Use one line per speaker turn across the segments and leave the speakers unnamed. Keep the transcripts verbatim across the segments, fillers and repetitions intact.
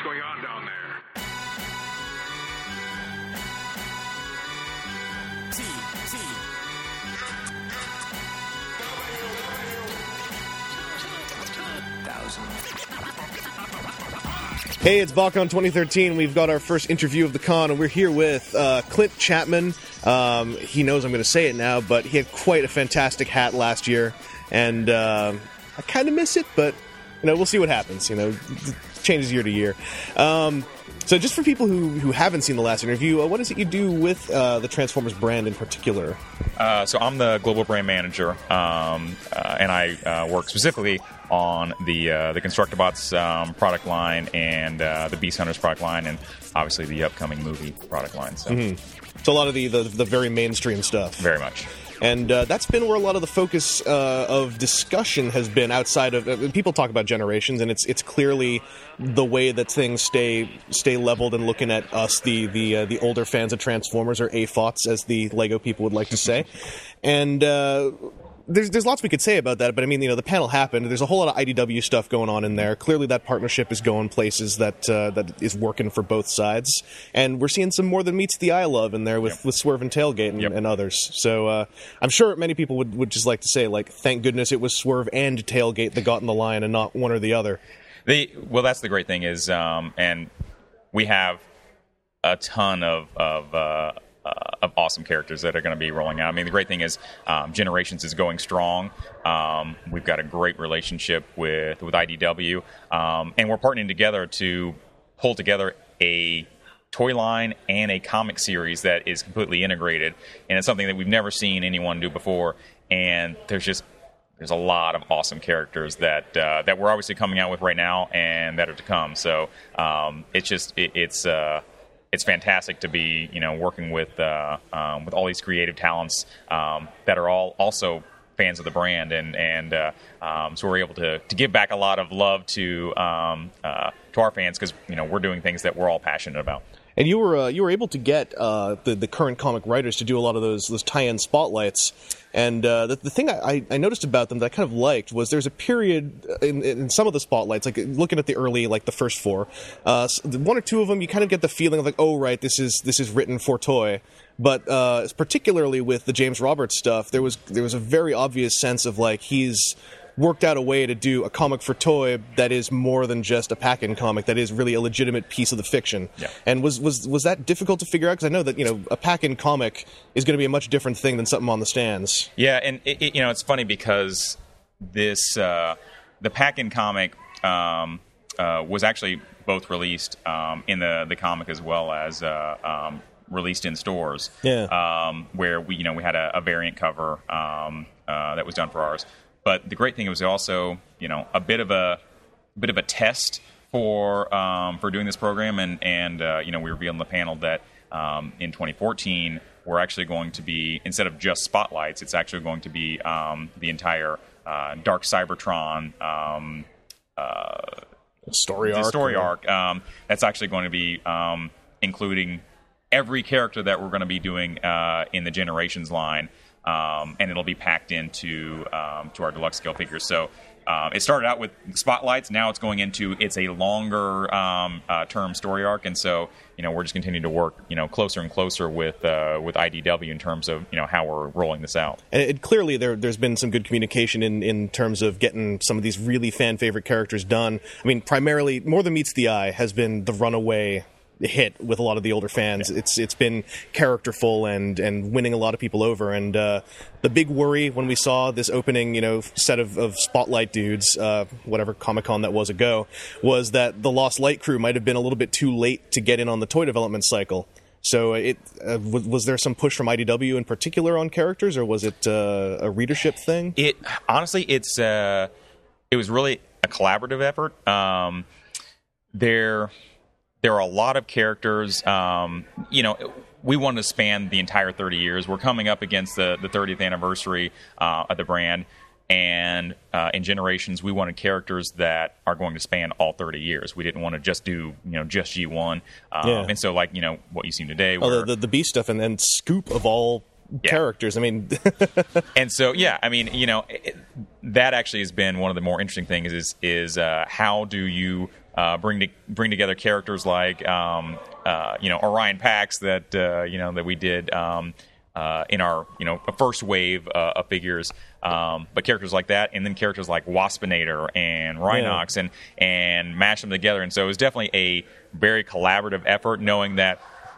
going on down there?
T, T. Thousand.
Hey, it's BotCon twenty thirteen. We've got our first interview of the con, and we're here with uh, Clint Chapman. Um, he knows I'm going to say it now, but he had quite a fantastic hat last year, and uh, I kind of miss it, but you know, we'll see what happens. You know, it changes year to year. Um, so, just for people who, who haven't seen the last interview, uh, what is it you do with uh, the Transformers brand in particular?
Uh, so, I'm the global brand manager, um, uh, and I uh, work specifically on the uh, the Constructabots um, product line and uh, the Beast Hunters product line, and obviously the upcoming movie product line. So,
mm-hmm. so a lot of the, the the very mainstream stuff.
Very much.
And uh, that's been where a lot of the focus uh, of discussion has been outside of... Uh, people talk about Generations, and it's it's clearly the way that things stay stay leveled and looking at us, the the uh, the older fans of Transformers, or A F O Ts, as the Lego people would like to say. And... Uh, There's there's lots we could say about that, but I mean, you know, the panel happened. There's a whole lot of I D W stuff going on in there. Clearly, that partnership is going places that uh, that is working for both sides, and we're seeing some more than meets the eye love in there with, yep. with Swerve and Tailgate and,
yep.
and others. So uh, I'm sure many people would, would just like to say, like, thank goodness it was Swerve and Tailgate that got in the line and not one or the other.
The well, that's the great thing is, um, and we have a ton of of. Uh, Uh, of awesome characters that are going to be rolling out. I mean, the great thing is um, Generations is going strong. Um, we've got a great relationship with, with I D W, um, and we're partnering together to pull together a toy line and a comic series that is completely integrated, and it's something that we've never seen anyone do before, and there's just there's a lot of awesome characters that uh, that we're obviously coming out with right now and that are to come. So um, it's just it, it's uh, It's fantastic to be, you know, working with uh, um, with all these creative talents um, that are all also fans of the brand, and and uh, um, so we're able to, to give back a lot of love to um, uh, to our fans, because you know we're doing things that we're all passionate about.
And you were uh, you were able to get uh, the the current comic writers to do a lot of those those tie-in spotlights. And uh, the, the thing I, I noticed about them that I kind of liked was there's a period in, in some of the spotlights, like looking at the early, like the first four, uh, one or two of them, you kind of get the feeling of like, oh, right, this is this is written for toy. But uh, particularly with the James Roberts stuff, there was there was a very obvious sense of like he's worked out a way to do a comic for toy that is more than just a pack-in comic, that is really a legitimate piece of the fiction.
Yeah.
And was, was was that difficult to figure out? Because I know that, you know, a pack-in comic is going to be a much different thing than something on the stands.
Yeah, and it, it, you know, it's funny because this uh, the pack-in comic um, uh, was actually both released um, in the, the comic as well as uh, um, released in stores.
Yeah.
Um, where we, you know, we had a, a variant cover um, uh, that was done for ours. But the great thing was also, you know, a bit of a, a bit of a test for um, for doing this program, and and uh, you know, we revealed on the panel that um, in twenty fourteen we're actually going to be, instead of just spotlights, it's actually going to be um, the entire uh, Dark Cybertron um, uh,
story
the
arc.
Story
or...
arc. Um, that's actually going to be um, including every character that we're going to be doing uh, in the Generations line. Um, and it'll be packed into um, to our deluxe scale figures. So um, it started out with spotlights. Now it's going into it's a longer um, uh, term story arc, and so you know we're just continuing to work you know closer and closer with uh, with I D W in terms of you know how we're rolling this out.
And it, clearly there there's been some good communication in, in terms of getting some of these really fan favorite characters done. I mean, primarily More Than Meets the Eye has been the runaway hit with a lot of the older fans.
Yeah.
It's it's been characterful and and winning a lot of people over. And uh, the big worry when we saw this opening, you know, set of, of spotlight dudes, uh, whatever Comic-Con that was ago, was that the Lost Light crew might have been a little bit too late to get in on the toy development cycle. So it uh, was, was there some push from I D W in particular on characters, or was it uh, a readership thing?
It honestly, it's uh, it was really a collaborative effort. Um, there. There are a lot of characters, um, you know, we wanted to span the entire thirty years. We're coming up against the, the thirtieth anniversary uh, of the brand, and uh, in Generations, we wanted characters that are going to span all thirty years. We didn't want to just do, you know, just G one. Um,
yeah.
And so, like, you know, what you've seen today.
Oh,
where,
the, the, the Beast stuff and then Scoop of all
yeah.
characters. I mean...
And so, yeah, I mean, you know, it, that actually has been one of the more interesting things is, is uh, how do you uh, bring to, bring together characters like um, uh, you know Orion Pax that uh, you know that we did um, uh, in our you know first wave uh, of figures, um, but characters like that, and then characters like Waspinator and Rhinox, yeah. and and mash them together. And so it was definitely a very collaborative effort, knowing that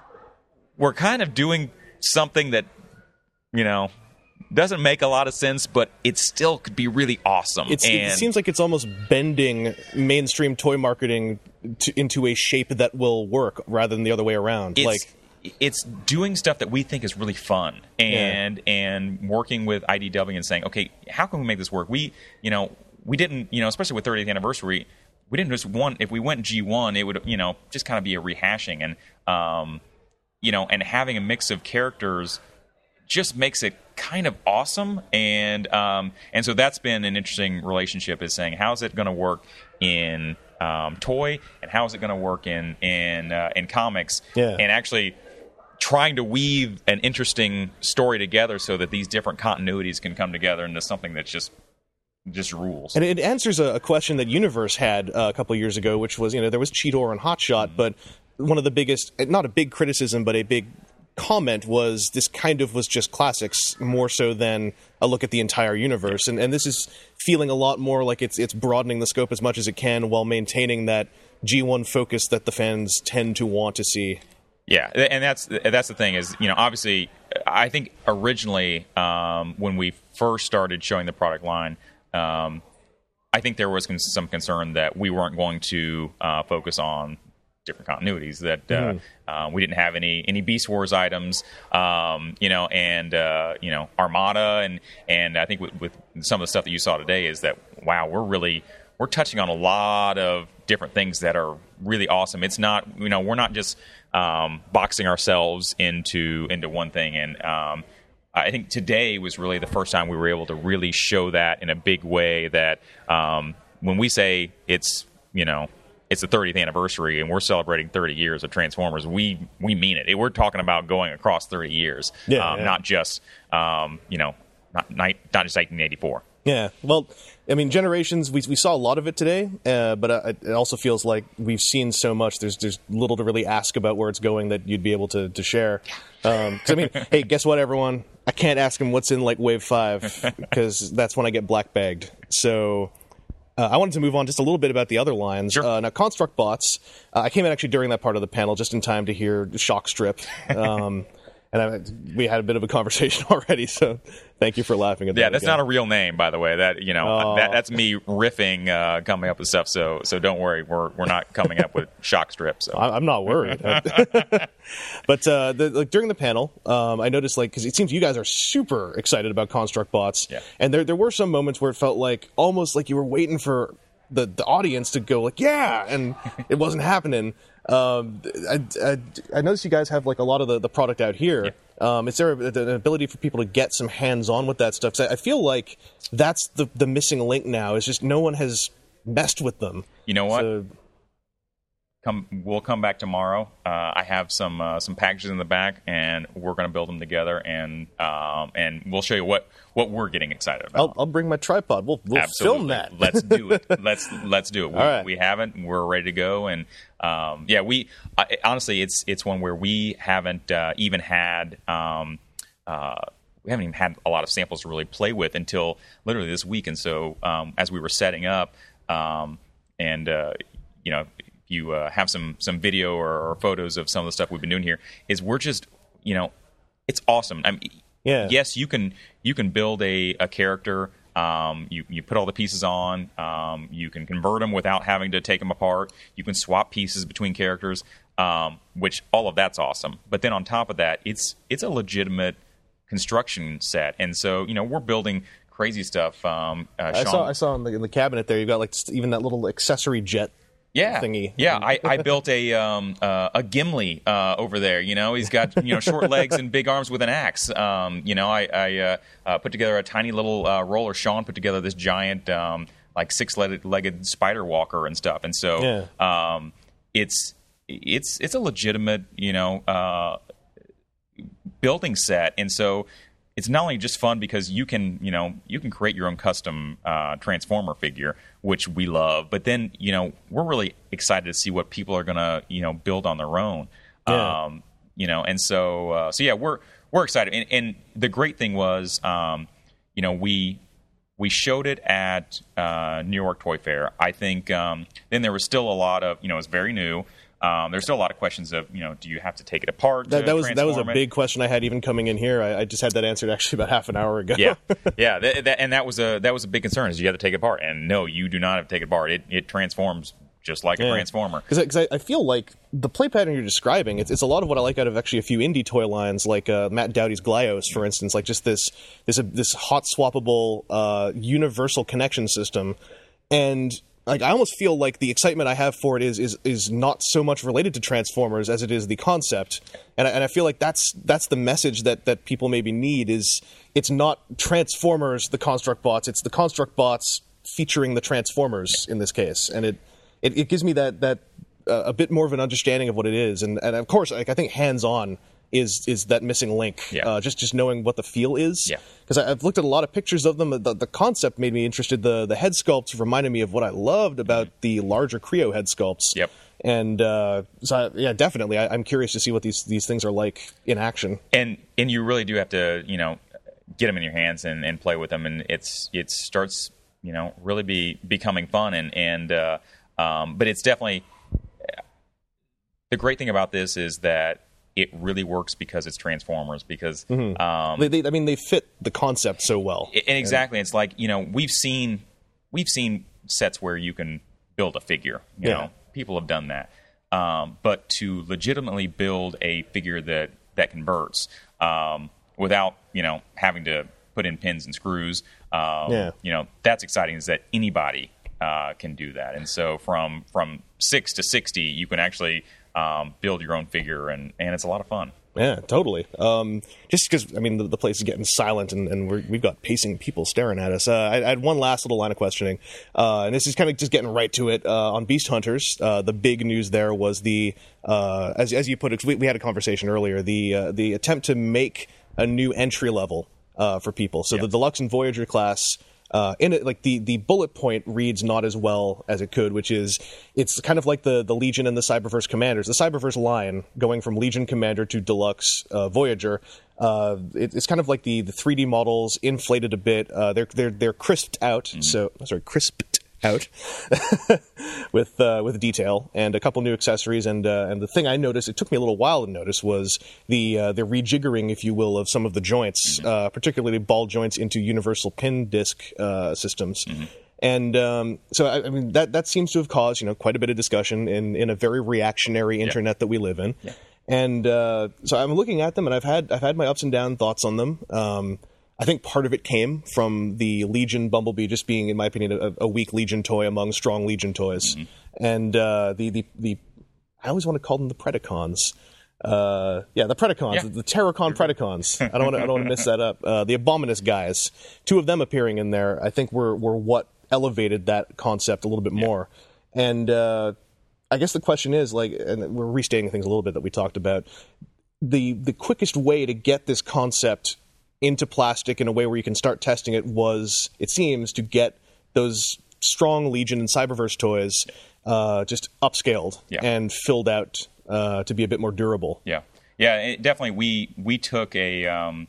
we're kind of doing something that you know. doesn't make a lot of sense, but it still could be really awesome.
It's,
and
it seems like it's almost bending mainstream toy marketing to, into a shape that will work rather than the other way around.
It's,
like
it's doing stuff that we think is really fun, and yeah. and working with I D W and saying, okay, how can we make this work? We, you know, we didn't, you know, especially with thirtieth anniversary, we didn't just want. If we went G one, it would, you know, just kind of be a rehashing, and um, you know, and having a mix of characters just makes it kind of awesome, and um, and so that's been an interesting relationship, is saying how is it going to work in um, toy, and how is it going to work in in uh, in comics,
yeah.
and actually trying to weave an interesting story together so that these different continuities can come together into something that's just just rules.
And it answers a, a question that Universe had uh, a couple of years ago, which was, you know, there was Cheetor and Hotshot, mm-hmm. but one of the biggest, not a big criticism, but a big comment was this kind of was just classics more so than a look at the entire universe, and and this is feeling a lot more like it's it's broadening the scope as much as it can while maintaining that G one focus that the fans tend to want to see.
Yeah, and that's that's the thing is, you know, obviously I think originally um, when we first started showing the product line, um, I think there was some concern that we weren't going to uh, focus on different continuities, that uh, mm. uh, we didn't have any any Beast Wars items, um, you know, and uh, you know Armada, and and I think with, with some of the stuff that you saw today is that wow, we're really we're touching on a lot of different things that are really awesome. It's not, you know, we're not just um, boxing ourselves into into one thing, and um, I think today was really the first time we were able to really show that in a big way. That um, when we say it's, you know, it's the thirtieth anniversary and we're celebrating thirty years of Transformers, we we mean it. We're talking about going across thirty years,
yeah,
um,
yeah.
not just um, you know, not not just nineteen eighty-four.
Yeah, well, I mean, Generations, we we saw a lot of it today, uh, but uh, it also feels like we've seen so much. There's there's little to really ask about where it's going that you'd be able to to share. Um, 'cause I mean, hey, guess what, everyone? I can't ask him what's in like Wave Five because that's when I get black bagged. So. Uh, I wanted to move on just a little bit about the other lines.
Sure.
Uh, now, Construct Bots, uh, I came in actually during that part of the panel just in time to hear Shock Strip. Um, and I, we had a bit of a conversation already, so thank you for laughing at that.
Yeah, that's
again.
not a real name, by the way. That you know,
Oh.
that, that's me riffing, uh, coming up with stuff. So, so don't worry, we're we're not coming up with Shock Strip. So
I, I'm not worried. But uh, the, like, during the panel, um, I noticed, like, because it seems you guys are super excited about Construct Bots,
yeah.
and there there were some moments where it felt like almost like you were waiting for the the audience to go like, yeah, and it wasn't happening. Um, I, I, I noticed you guys have like a lot of the, the product out here.
Yeah.
Um, is there a, an ability for people to get some hands-on with that stuff? 'Cause I, I feel like that's the the missing link now. Is just no one has messed with them.
You know what?
So,
Come, we'll come back tomorrow. Uh, I have some uh, some packages in the back, and we're going to build them together, and um, and we'll show you what, what we're getting excited about.
I'll, I'll bring my tripod. We'll we'll
Absolutely.
film that.
Let's do it. Let's let's do it. We,
All right.
we haven't. We're ready to go, and um, yeah, we I, honestly, it's it's one where we haven't uh, even had. Um, uh, we haven't even had a lot of samples to really play with until literally this week, and so um, as we were setting up, um, and uh, you know. you uh, have some some video or, or photos of some of the stuff we've been doing here, is we're just, you know, it's awesome. I mean,
Yeah.
yes, you can you can build a, a character, um, you, you put all the pieces on, um, you can convert them without having to take them apart, you can swap pieces between characters, um, which all of that's awesome. But then on top of that, it's it's a legitimate construction set. And so, you know, we're building crazy stuff. Um, uh,
I
Sean,
saw I saw in the, in the cabinet there. You've got like even that little accessory jet.
Yeah,
thingy.
yeah. I, I built a um, uh, a Gimli uh, over there. You know, he's got you know short legs and big arms with an axe. Um, you know, I, I uh, uh, put together a tiny little uh, roller. Sean put together this giant um, like six-legged spider walker and stuff. And so
Yeah.
um, it's it's it's a legitimate you know uh, building set. And so it's not only just fun because you can, you know, you can create your own custom uh, Transformer figure, which we love. But then, you know, we're really excited to see what people are going to, you know, build on their own.
Yeah.
Um, you know, and so, uh, so yeah, we're we're excited. And, and the great thing was, um, you know, we we showed it at uh, New York Toy Fair. I think um, then there was still a lot of, you know, it's very new. Um, there's still a lot of questions of, you know, do you have to take it apart?
That,
to
that was that was a
transform it?
big question I had even coming in here. I, I just had that answered actually about half an hour ago.
Yeah, yeah, that, that, and that was a that was a big concern is you have to take it apart. And no, you do not have to take it apart. It it transforms just like
Yeah.
a transformer.
Because I, I feel like the play pattern you're describing, it's, it's a lot of what I like out of actually a few indie toy lines, like uh, Matt Dowdy's Glyos, for instance. Like just this this uh, this hot swappable uh, universal connection system, and like I almost feel like the excitement I have for it is is is not so much related to Transformers as it is the concept, and I, and I feel like that's that's the message that that people maybe need is it's not Transformers the Construct Bots, it's the Construct Bots featuring the Transformers in this case, and it it, it gives me that that uh, a bit more of an understanding of what it is, and and of course like I think hands on is is that missing link.
Yeah.
Uh, just just knowing what the feel is.
Yeah.
Because I've looked at a lot of pictures of them. The, the concept made me interested. The the head sculpts reminded me of what I loved about mm-hmm. the larger Creo head sculpts.
Yep.
And uh, so I, yeah, definitely, I, I'm curious to see what these these things are like in action.
And and you really do have to, you know, get them in your hands and, and play with them, and it's it starts, you know, really be becoming fun, and and uh, um, but it's definitely the great thing about this is that it really works because it's Transformers. Because
mm-hmm.
um,
they, they, I mean, they fit the concept so well.
And exactly, and it's like, you know, we've seen we've seen sets where you can build a figure. You
Yeah.
know, people have done that, um, but to legitimately build a figure that that converts um, without, you know, having to put in pins and screws, um,
Yeah.
you know, that's exciting. Is that anybody uh, can do that, and so from from six to sixty, you can actually Um, build your own figure, and, and it's a lot of fun.
Yeah, totally. Um, just because, I mean, the, the place is getting silent, and, and we're, we've got pacing people staring at us. Uh, I, I had one last little line of questioning, uh, and this is kind of just getting right to it. Uh, on Beast Hunters, uh, the big news there was the, uh, as, as you put it, we, we had a conversation earlier, the uh, the attempt to make a new entry level uh, for people. So
yeah.
the Deluxe and Voyager class. Uh, in it, like the, the bullet point reads not as well as it could, which is it's kind of like the, the Legion and the Cyberverse commanders. The Cyberverse line going from Legion Commander to Deluxe uh, Voyager. Uh, it, it's kind of like the, the three D models inflated a bit. Uh, they're they're they're crisped out. Mm-hmm. So sorry, crisped out with uh, with detail and a couple new accessories. And uh, and the thing I noticed, it took me a little while to notice, was the uh, the rejiggering, if you will, of some of the joints, mm-hmm. uh, particularly ball joints into universal pin disc uh, systems. Mm-hmm. And um, so, I, I mean, that that seems to have caused, you know, quite a bit of discussion in, in a very reactionary internet yeah. that we live in. Yeah. And uh, so I'm looking at them, and I've had I've had my ups and down thoughts on them. Um, I think part of it came from the Legion Bumblebee just being, in my opinion, a, a weak Legion toy among strong Legion toys, mm-hmm. and uh, the, the the I always want to call them the Predacons. Uh, yeah, the Predacons, yeah. the Terracon Predacons. I don't want to I don't want to miss that up. Uh, the Abominus guys, two of them appearing in there, I think were were what elevated that concept a little bit yeah. more. And uh, I guess the question is, like, and we're restating things a little bit that we talked about. The the quickest way to get this concept into plastic in a way where you can start testing it was, it seems, to get those strong Legion and Cyberverse toys uh, just upscaled
yeah.
and filled out uh, to be a bit more durable.
Yeah, yeah, it, definitely. We we took a um,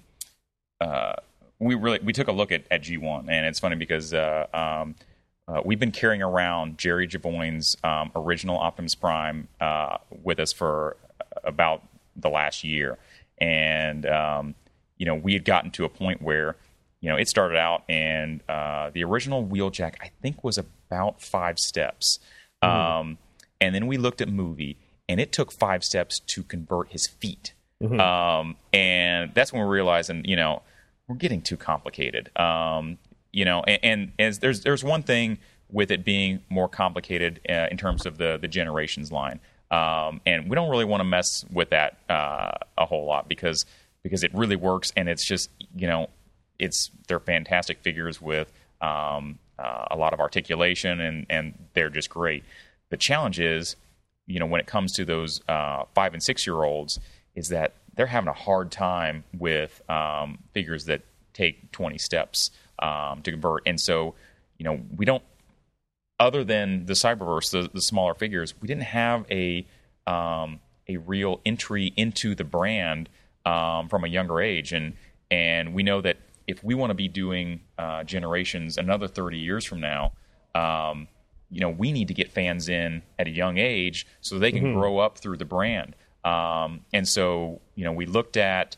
uh, we really we took a look at, at G one, and it's funny because uh, um, uh, we've been carrying around Jerry Javoin's um, original Optimus Prime uh, with us for about the last year, and um, you know, we had gotten to a point where, you know, it started out and uh, the original Wheeljack, I think, was about five steps. Mm. Um, and then we looked at Movie, and it took five steps to convert his feet. Mm-hmm. Um, and that's when we realized, and, you know, we're getting too complicated. Um, you know, and, and as there's there's one thing with it being more complicated uh, in terms of the, the Generations line. Um, and we don't really want to mess with that uh, a whole lot because because it really works, and it's just, you know, it's they're fantastic figures with um, uh, a lot of articulation, and, and they're just great. The challenge is, you know, when it comes to those uh, five and six year olds, is that they're having a hard time with um, figures that take twenty steps um, to convert. And so, you know, we don't, other than the Cyberverse, the, the smaller figures, we didn't have a um, a real entry into the brand um, from a younger age. And and we know that if we want to be doing uh, Generations another thirty years from now, um, you know, we need to get fans in at a young age so they can mm-hmm. grow up through the brand. Um, and so, you know, we looked at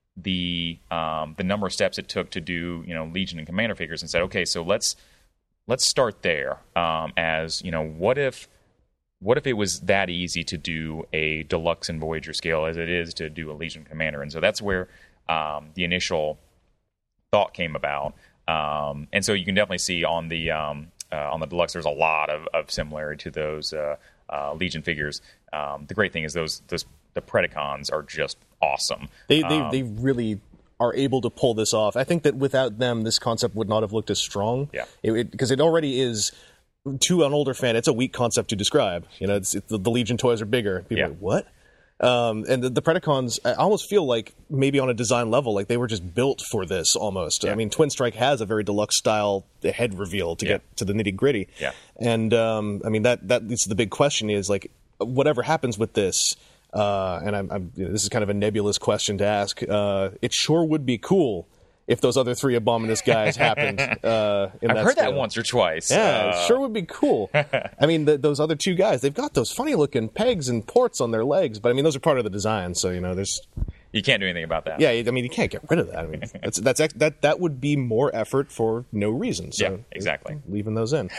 the um, the number of steps it took to do, you know, Legion and Commander figures and said, okay, so let's let's start there. Um, as you know, what if what if it was that easy to do a Deluxe and Voyager scale as it is to do a Legion Commander? And so that's where um, the initial thought came about. Um, and so you can definitely see on the um, uh, on the Deluxe, there's a lot of, of similarity to those uh, uh, Legion figures. Um, the great thing is those those the Predacons are just awesome.
They they,
um,
they really are able to pull this off. I think that without them, this concept would not have looked as strong.
Yeah,
because it, it, it already is. To an older fan, it's a weak concept to describe. You know, it's, it, the, the Legion toys are bigger. People
yeah.
are like, what? Um, and the, the Predacons, I almost feel like maybe on a design level, like they were just built for this almost.
Yeah.
I mean, Twin Strike has a very deluxe style head reveal to
yeah.
get to the nitty gritty.
Yeah.
And um, I mean, that that leads to the big question is like, whatever happens with this, uh, and I'm, I'm you know, this is kind of a nebulous question to ask. Uh, it sure would be cool if those other three Abominus guys happened. Uh, in
I've
that
heard
scale.
that once or twice.
Yeah,
uh,
it sure would be cool. I mean, the, those other two guys, they've got those funny-looking pegs and ports on their legs, but I mean, those are part of the design, so, you know, there's...
You can't do anything about that.
Yeah, I mean, you can't get rid of that. I mean, that's, that's that that would be more effort for no reason. So
yeah, exactly.
Leaving those in.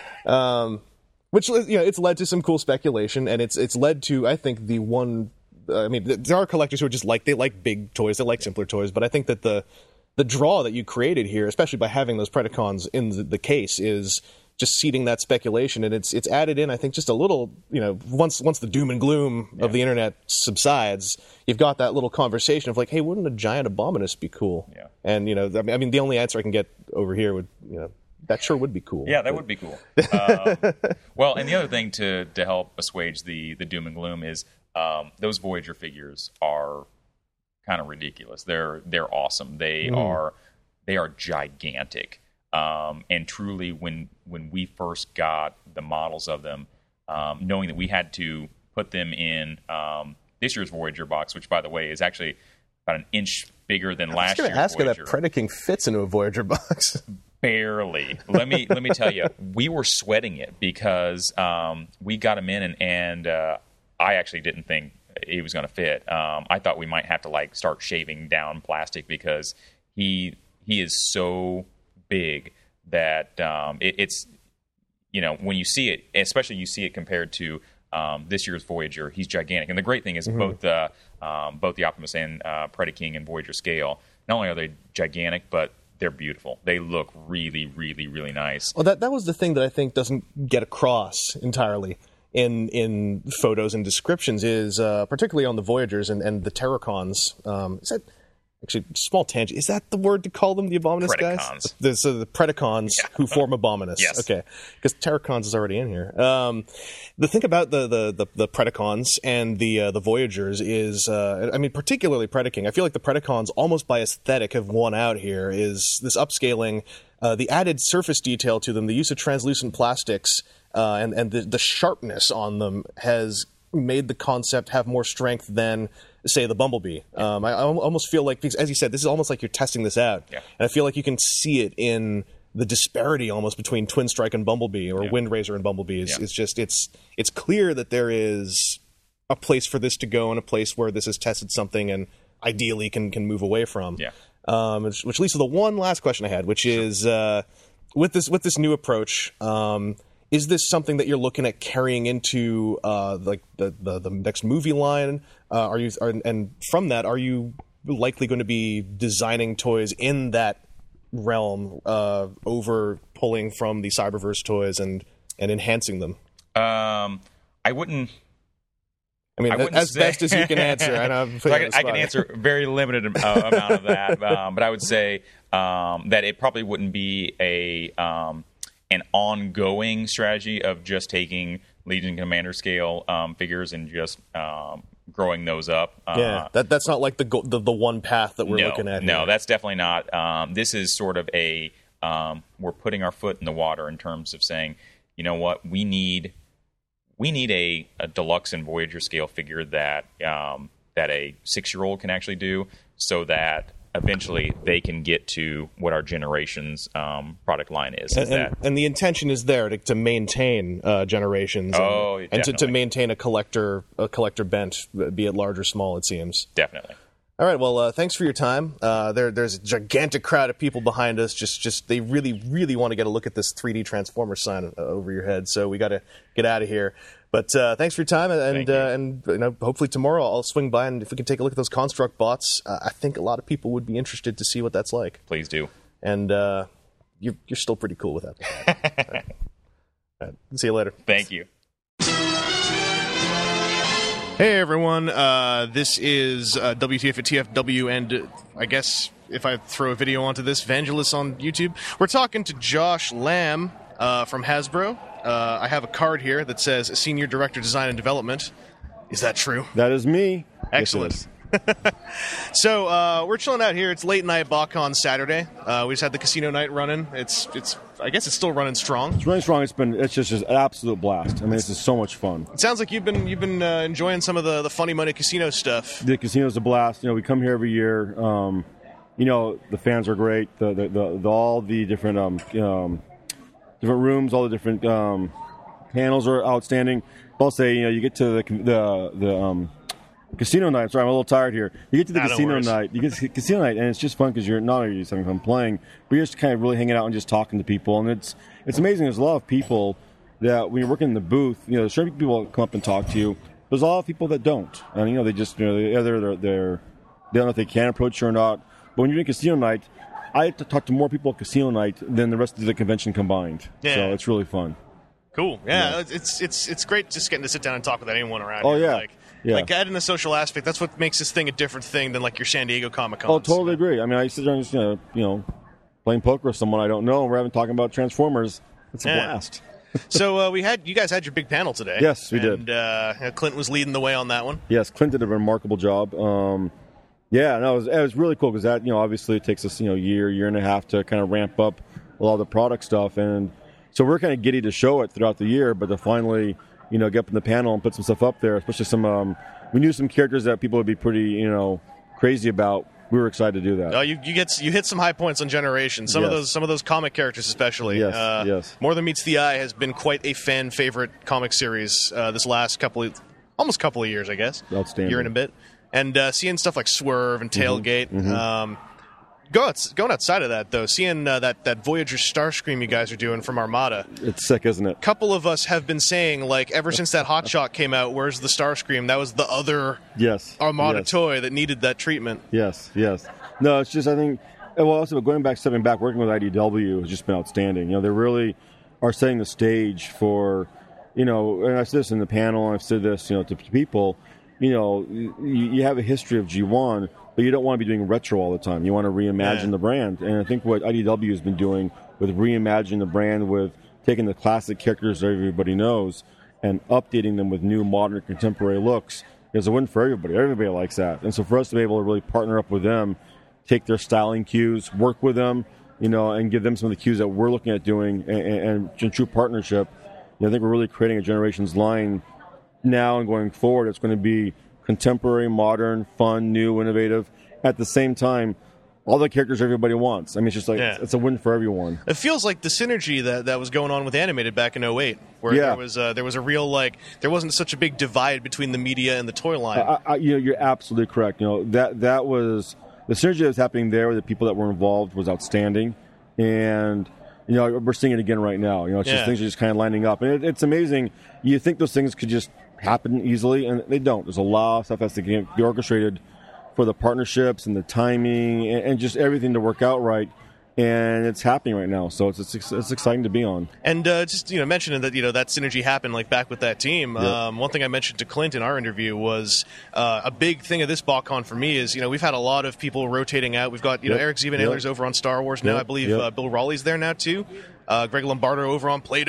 Um, which, you know, it's led to some cool speculation, and it's it's led to, I think, the one... Uh, I mean, there are collectors who are just like, they like big toys, they like simpler toys, but I think that the... The draw that you created here, especially by having those Predacons in the, the case, is just seeding that speculation, and it's it's added in, I think, just a little, you know, once once the doom and gloom yeah. of the internet subsides, you've got that little conversation of like, hey, wouldn't a giant Abominus be cool?
Yeah.
And, you know, I mean, the only answer I can get over here would, you know, that sure would be cool.
Yeah, that but... would be cool. um, well, and the other thing to, to help assuage the, the doom and gloom is um, those Voyager figures are kind of ridiculous. They're they're awesome. They mm. are they are gigantic. Um, and truly, when when we first got the models of them, um, knowing that we had to put them in um, this year's Voyager box, which by the way is actually about an inch bigger than last year's Voyager.
I was going to ask how that Predaking fits into a Voyager box.
Barely. Let me let me tell you, we were sweating it because um, we got them in, and, and uh, I actually didn't think it was going to fit. Um, I thought we might have to like start shaving down plastic because he he is so big that um, it, it's, you know, when you see it, especially you see it compared to um, this year's Voyager, he's gigantic. And the great thing is mm-hmm. both the um, both the Optimus and uh, Predaking and Voyager scale, not only are they gigantic, but they're beautiful. They look really, really, really nice.
Well, that that was the thing that I think doesn't get across entirely in in photos and descriptions is uh, particularly on the Voyagers and, and the Terracons. Um, is that actually small tangent? Is that the word to call them, the Abominus
Predacons.
guys? The, so the Predacons yeah. who form Abominus.
Yes.
Okay, because Terracons is already in here. Um, the thing about the the the, the Predacons and the uh, the Voyagers is, uh, I mean, particularly Predaking. I feel like the Predacons, almost by aesthetic, have won out here. Is this upscaling, uh, the added surface detail to them, the use of translucent plastics. Uh, and and the, the sharpness on them has made the concept have more strength than, say, the Bumblebee. Um, I, I almost feel like, because as you said, this is almost like you're testing this out.
Yeah.
And I feel like you can see it in the disparity almost between Twin Strike and Bumblebee, or
yeah.
Windraiser and Bumblebee. It's,
yeah.
it's just, it's it's clear that there is a place for this to go and a place where this has tested something and ideally can, can move away from.
Yeah.
Um, which, which leads to the one last question I had, which is, uh, with this with this new approach, um, is this something that you're looking at carrying into uh, like the, the the next movie line? Uh, are you are, and from that, are you likely going to be designing toys in that realm, uh, over pulling from the Cyberverse toys and and enhancing them?
Um, I wouldn't.
I mean,
I
as
say,
best as you can answer. I know I'm
so I, can, I can answer a very limited uh, amount of that, um, but I would say um, that it probably wouldn't be a um, an ongoing strategy of just taking Legion Commander scale um, figures and just um, growing those up. Uh,
yeah, that that's not like the, go- the the one path that we're
no,
looking at.
No,
here.
that's definitely not. Um, this is sort of a um, we're putting our foot in the water in terms of saying, you know what, we need we need a, a deluxe and Voyager scale figure that um, that a six year old can actually do, so that eventually they can get to what our generation's um, product line is.
And,
is that,
and, and the intention is there to, to maintain uh, generations, and,
Oh,
and to, to
definitely.
maintain a collector a collector bent, be it large or small. It seems.
definitely.
All right. Well, uh, thanks for your time. Uh, there, there's a gigantic crowd of people behind us. Just, just they really, really want to get a look at this three D Transformer sign uh, over your head. So we got to get out of here. But uh, thanks for your time, and
Thank you.
uh, and you know, hopefully tomorrow I'll swing by, and if we can take a look at those Construct bots, uh, I think a lot of people would be interested to see what that's like.
Please do.
And uh, you're you're still pretty cool with that. All right. All right. See you later.
Thank you.
Hey everyone, uh, this is uh, W T F at T F W, and uh, I guess if I throw a video onto this, Vangelis on YouTube. We're talking to Josh Lamb uh, from Hasbro. Uh, I have a card here that says Senior Director Design and Development. Is that true?
That is me.
Excellent.
Yes, it is.
So uh, we're chilling out here. It's late night BotCon Saturday. Uh, we just had the casino night running. It's it's I guess it's still running strong.
It's really strong. It's been it's just, just an absolute blast. I mean, it's just so much fun.
It sounds like you've been you've been uh, enjoying some of the, the funny money casino stuff.
The casino's a blast. You know, we come here every year. Um, you know, the fans are great. The the, the, the all the different um, um, different rooms, all the different um, panels are outstanding. I'll say, you know, you get to the the the um, casino night. Sorry, I'm a little tired here. You get to the
Nah, no
casino
worries.
night. You get to the casino night, and it's just fun because you're not only just having fun playing, but you're just kind of really hanging out and just talking to people. And it's it's amazing. There's a lot of people that when you're working in the booth, you know, certain people come up and talk to you. There's a lot of people that don't, and you know, they just you know, they, either they're, they're they don't know if they can approach you or not. But when you're doing casino night, I have to talk to more people at casino night than the rest of the convention combined.
Yeah.
So it's really fun.
Cool. Yeah,
Yeah.
it's it's it's great just getting to sit down and talk with anyone around.
Oh,
here.
yeah.
like
Yeah.
like adding the social aspect. That's what makes this thing a different thing than like your San Diego Comic Con.
Oh, totally agree. I mean, I sit there and just, you know, you know, playing poker with someone I don't know, and we're having talking about Transformers. It's a
Yeah.
blast.
So uh, we had you guys had your big panel today.
Yes, we did.
And uh, Clint was leading the way on that one.
Yes, Clint did a remarkable job. Um, yeah, no, it was, it was really cool because that, you know, obviously it takes us, you know, a year, year and a half to kind of ramp up a lot of the product stuff. And so we're kind of giddy to show it throughout the year, but to finally, you know, get up in the panel and put some stuff up there, especially some, um, we knew some characters that people would be pretty, you know, crazy about. We were excited to do that.
Oh, you you get you hit some high points on Generation. Some of
Yes.
those some of those comic characters, especially.
Yes,
uh,
yes.
More Than Meets the Eye has been quite a fan favorite comic series uh, this last couple of almost couple of years, I guess.
Outstanding.
Year and a bit. And uh, seeing stuff like Swerve and Tailgate.
Mm-hmm.
Um, go outs- going outside of that though, seeing uh, that that Voyager Starscream you guys are doing from Armada.
It's sick, isn't it?
Couple of us have been saying, like, ever since that Hot Shot came out, where's the Starscream? That was the other
Yes.
Armada
yes.
toy that needed that treatment.
Yes, yes. No, it's just I think. Well, also going back, stepping back, working with I D W has just been outstanding. You know, they really are setting the stage for, you know. And I said this in the panel, and I've said this, you know, to, to people. You know, you, you have a history of G one, but you don't want to be doing retro all the time. You want to reimagine
Yeah.
the brand, and I think what I D W has been doing with reimagining the brand, with taking the classic characters that everybody knows and updating them with new, modern, contemporary looks is a win for everybody. Everybody likes that, and so for us to be able to really partner up with them, take their styling cues, work with them, you know, and give them some of the cues that we're looking at doing, and, and, and in true partnership, you know, I think we're really creating a generations line now and going forward. It's going to be contemporary, modern, fun, new, innovative. At the same time, all the characters everybody wants. I mean, it's just like
Yeah.
it's, it's a win for everyone.
It feels like the synergy that, that was going on with animated back in oh eight, where
Yeah.
there was uh, there was a real like there wasn't such a big divide between the media and the toy line.
I, I, you know, you're absolutely correct. You know that that was the synergy that was happening there with the people that were involved was outstanding, and you know we're seeing it again right now. You know, it's
Yeah.
just things are just kind of lining up, and it, it's amazing. You think those things could just happen easily, and they don't. There's a lot of stuff that's to get- be orchestrated for the partnerships and the timing and, and just everything to work out right. And it's happening right now, so it's it's, it's exciting to be on.
And uh, just you know, mentioning that you know that synergy happened like back with that team.
Yeah.
Um, one thing I mentioned to Clint in our interview was uh, a big thing of this BotCon for me is you know we've had a lot of people rotating out. We've got you know
Yep.
Eric Ziebenailer's
Yep.
over on Star Wars now.
Yep.
I believe
Yep.
uh, Bill Raleigh's there now too. Uh, Greg Lombardo over on Play-Doh.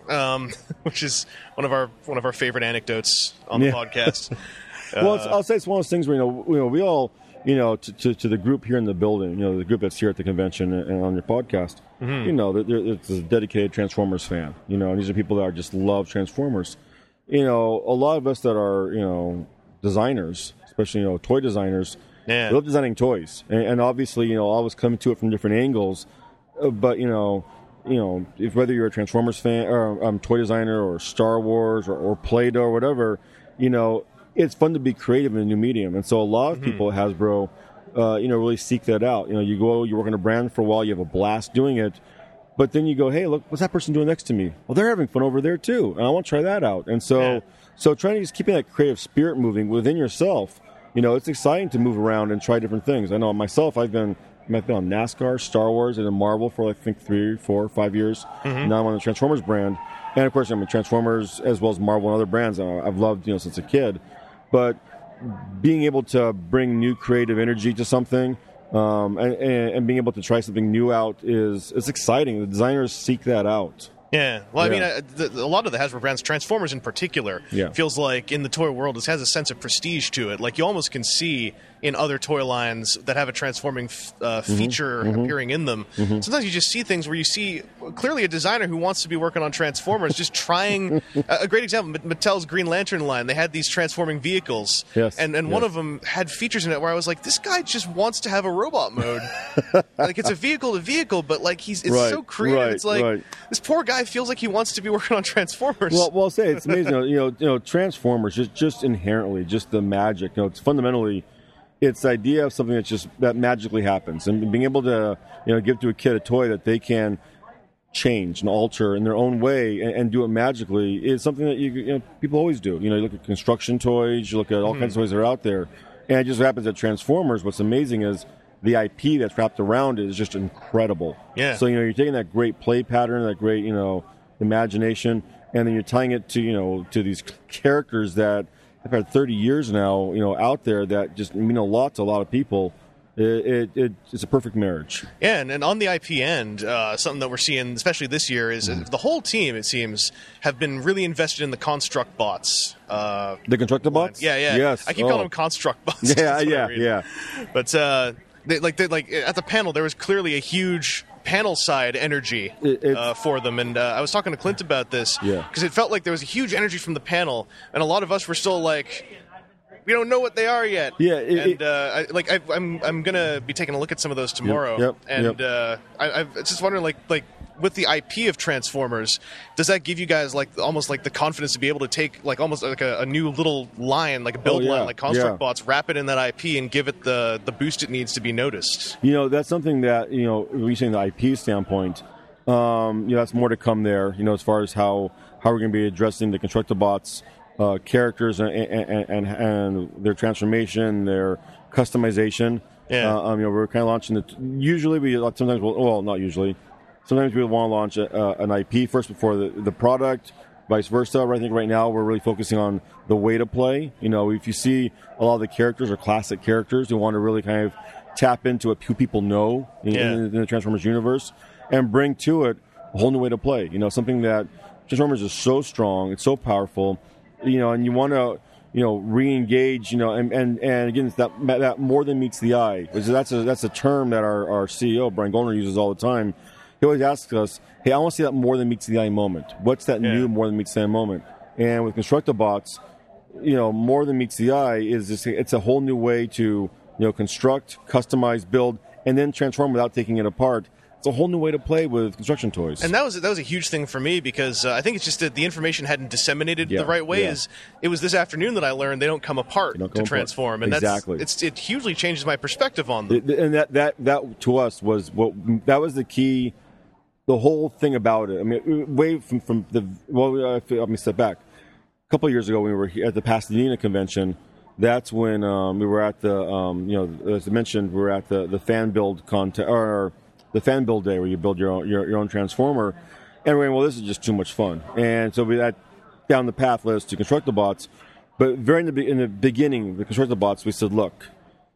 um, which is one of our one of our favorite anecdotes on the
Yeah.
podcast.
Well, it's, I'll say it's one of those things where you know, you know we all, you know, to, to, to the group here in the building, you know, the group that's here at the convention and on your podcast, mm-hmm. you know, there, it's a dedicated Transformers fan. You know, and these are people that are just love Transformers. You know, a lot of us that are, you know, designers, especially, you know, toy designers,
Yeah.
we love designing toys. And, and obviously, you know, always coming to it from different angles. Uh, but, you know, you know, if whether you're a Transformers fan or um, toy designer or Star Wars or, or Play-Doh or whatever, you know, it's fun to be creative in a new medium. And so a lot of mm-hmm. people at Hasbro, uh, you know, really seek that out. You know, you go, you work on a brand for a while, you have a blast doing it. But then you go, hey, look, what's that person doing next to me? Well, they're having fun over there too, and I want to try that out. And so,
Yeah.
so trying to just keeping that creative spirit moving within yourself. You know, it's exciting to move around and try different things. I know myself, I've been, I've been on NASCAR, Star Wars, and then Marvel for like, I think three, four, five years. Mm-hmm. Now I'm on the Transformers brand, and of course I'm in Transformers as well as Marvel and other brands I've loved, you know, since a kid. But being able to bring new creative energy to something. Um, and, and being able to try something new out is it's exciting. The designers seek that out.
Yeah. Well, I
Yeah.
mean, uh, the, a lot of the Hasbro brands, Transformers in particular,
Yeah.
feels like in the toy world, it has a sense of prestige to it. Like you almost can see in other toy lines that have a transforming f- uh, feature
Mm-hmm.
appearing in them.
Mm-hmm.
Sometimes you just see things where you see clearly a designer who wants to be working on Transformers, just trying. a, a great example, Mattel's Green Lantern line. They had these transforming vehicles,
Yes,
and and one
yes.
of them had features in it where I was like, this guy just wants to have a robot mode. Like it's a vehicle to vehicle, but like he's it's
Right,
so creative.
right,
it's like
right.
this poor guy feels like he wants to be working on Transformers.
Well, well, I'll say it's amazing. you know, you know, Transformers just just inherently, just the magic. You know, it's fundamentally, it's the idea of something that's just that magically happens, and being able to, you know, give to a kid a toy that they can change and alter in their own way and, and do it magically is something that you, you know, people always do. You know, you look at construction toys, you look at all
Mm-hmm.
kinds of toys that are out there, and it just happens that Transformers. What's amazing is the I P that's wrapped around it is just incredible.
Yeah.
So you know, you're taking that great play pattern, that great, you know, imagination, and then you're tying it to, you know, to these characters that have had thirty years now, you know, out there that just mean a lot to a lot of people. It, it, it it's a perfect marriage.
Yeah, and, and on the I P end, uh, something that we're seeing, especially this year, is
Mm-hmm.
uh, the whole team, it seems, have been really invested in the Construct bots. Uh,
The Constructabots?
yeah, yeah.
Yes.
I keep
Oh.
calling them Construct bots.
Yeah,
That's what I
yeah,
read.
yeah.
But uh, they, like, they, like at the panel, there was clearly a huge panel side energy
It- it's-
uh, for them, and uh, I was talking to Clint about this
Yeah.
because it felt like there was a huge energy from the panel, and a lot of us were still like, we don't know what they are yet.
Yeah, it-
and
it-
uh, I, like I, I'm I'm gonna be taking a look at some of those tomorrow,
yep,
and
yep.
uh, I, I'm just wondering, like like with the I P of Transformers, does that give you guys like almost like the confidence to be able to take like almost like a, a new little line, like a build
Oh, yeah,
line, like Construct
yeah.
Bots, wrap it in that I P, and give it the the boost it needs to be noticed?
You know, that's something that, you know, when you're saying the I P standpoint, um, you know, that's more to come there, you know, as far as how, how we're going to be addressing the Constructabots uh, characters and, and, and, and their transformation, their customization.
Yeah.
Uh, um, you know, we're kind of launching the, usually we, sometimes we'll, well, not usually, sometimes we want to launch a, uh, an I P first before the, the product, vice versa. I think right now we're really focusing on the way to play. You know, if you see a lot of the characters are classic characters, you want to really kind of tap into what who people know in,
Yeah.
in, in the Transformers universe and bring to it a whole new way to play. You know, something that Transformers is so strong, it's so powerful, you know, and you want to, you know, re-engage, you know, and, and, and again, it's that that more than meets the eye. Which is, that's a that's a term that our, our C E O Brian Goldner uses all the time. He always asks us, "Hey, I want to see that more than meets the eye moment. What's that
Yeah.
new more than meets the eye moment?" And with Constructabots, you know, more than meets the eye is just, it's a whole new way to, you know, construct, customize, build, and then transform without taking it apart. It's a whole new way to play with construction toys.
And that was that was a huge thing for me because uh, I think it's just that the information hadn't disseminated
Yeah,
the right way.
yeah.
Is it was this afternoon that I learned they don't come apart
They don't
to
come apart.
transform, and
Exactly.
that's it's it hugely changes my perspective on them.
It- and that, that that to us was what that was the key, the whole thing about it. I mean, way from from the well, uh, let me step back. A couple of years ago, when we were here at the Pasadena convention, that's when um, we were at the um, you know, as I mentioned, we were at the the fan build contest or the fan build day where you build your own your, your own transformer, and we went, well, this is just too much fun, and so we had down the path led us to Constructabots. But very in the be- in the beginning, the Constructabots, we said, look,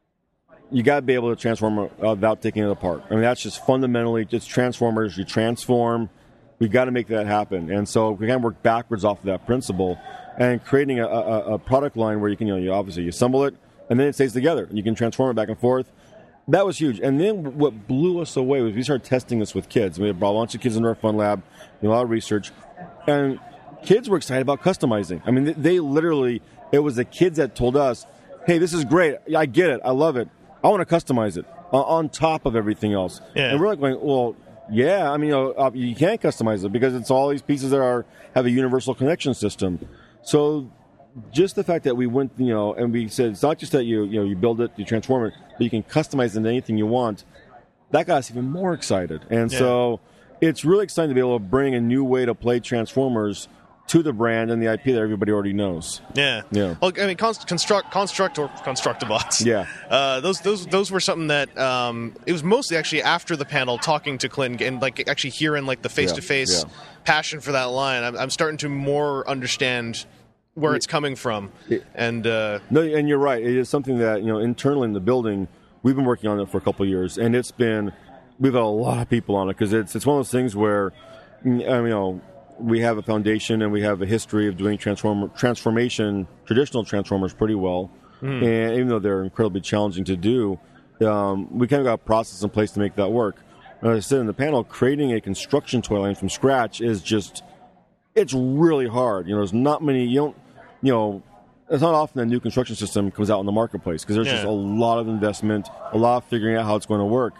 you got to be able to transform uh, without taking it apart. I mean, that's just fundamentally, it's Transformers. You transform, We got to make that happen. And so we kind of work backwards off of that principle and creating a, a, a product line where you can, you know, you obviously you assemble it and then it stays together. And you can transform it back and forth. That was huge. And then what blew us away was we started testing this with kids. We brought a bunch of kids into our fun lab, did a lot of research, and kids were excited about customizing. I mean, they, they literally, it was the kids that told us, hey, this is great. I get it. I love it. I want to customize it uh, on top of everything else.
Yeah.
And we're like going, well, yeah, I mean, you, know, uh, you can't customize it because it's all these pieces that are have a universal connection system. So just the fact that we went, you know, and we said it's not just that you, you know, you build it, you transform it, but you can customize it into anything you want. That got us even more excited. And yeah. so it's really exciting to be able to bring a new way to play Transformers to the brand and the I P that everybody already knows.
Yeah,
yeah.
Well, I mean, const- construct, construct, or Constructabots.
Yeah,
uh, those, those, those were something that um, it was mostly actually after the panel, talking to Clint and like actually hearing like the face-to-face yeah. Yeah. passion for that line. I'm, I'm starting to more understand where it's coming from. It, and uh,
no, and you're right. It is something that, you know, internally in the building, we've been working on it for a couple of years, and it's been we've had a lot of people on it because it's it's one of those things where, you know, we have a foundation and we have a history of doing transformer transformation, traditional Transformers pretty well. Mm. And even though they're incredibly challenging to do, um, we kind of got a process in place to make that work. And as I said in the panel, creating a construction toy line from scratch is just, it's really hard. You know, there's not many, you don't, you know, it's not often a new construction system comes out in the marketplace because there's yeah. just a lot of investment, a lot of figuring out how it's going to work.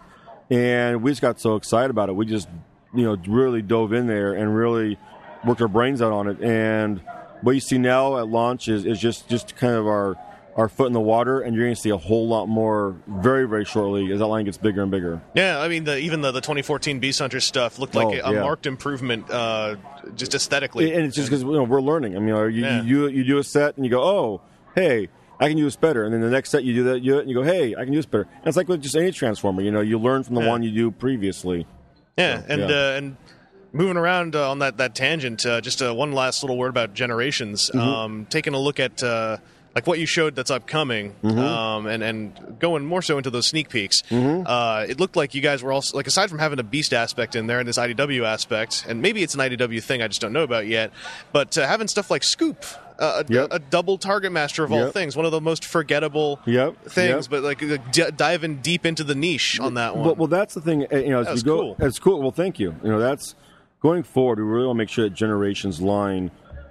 And we just got so excited about it. We just, you know, really dove in there and really worked our brains out on it. And what you see now at launch is, is just, just kind of our, our foot in the water, and you're going to see a whole lot more very, very shortly as that line gets bigger and bigger.
Yeah, I mean, the, even the, the twenty fourteen Beast Hunter stuff looked like
oh,
a, a
yeah.
marked improvement you just aesthetically.
And it's just because, you know, we're learning. I mean, you,
yeah.
you, you do a set and you go, oh, hey, I can do this better. And then the next set you do that, you do it, and you go, hey, I can do this better. And it's like with just any Transformer. You know, you learn from the
yeah.
one you do previously.
Yeah,
so,
and
yeah.
Uh, and moving around uh, on that, that tangent, uh, just uh, one last little word about Generations. Mm-hmm. Um, taking a look at uh, like what you showed that's upcoming,
mm-hmm.
um, and, and going more so into those sneak peeks,
mm-hmm.
uh, it looked like you guys were also, like, aside from having a Beast aspect in there and this I D W aspect, and maybe it's an I D W thing I just don't know about yet, but uh, having stuff like Scoop, uh, a,
yep.
a double Target Master of all
yep.
things, one of the most forgettable
yep.
things,
yep.
but like d- diving deep into the niche on that one.
Well, well that's the thing. You know, as
that
we
was
go,
cool.
It's cool. Well, thank you. You know, that's going forward. We really want to make sure that Generations line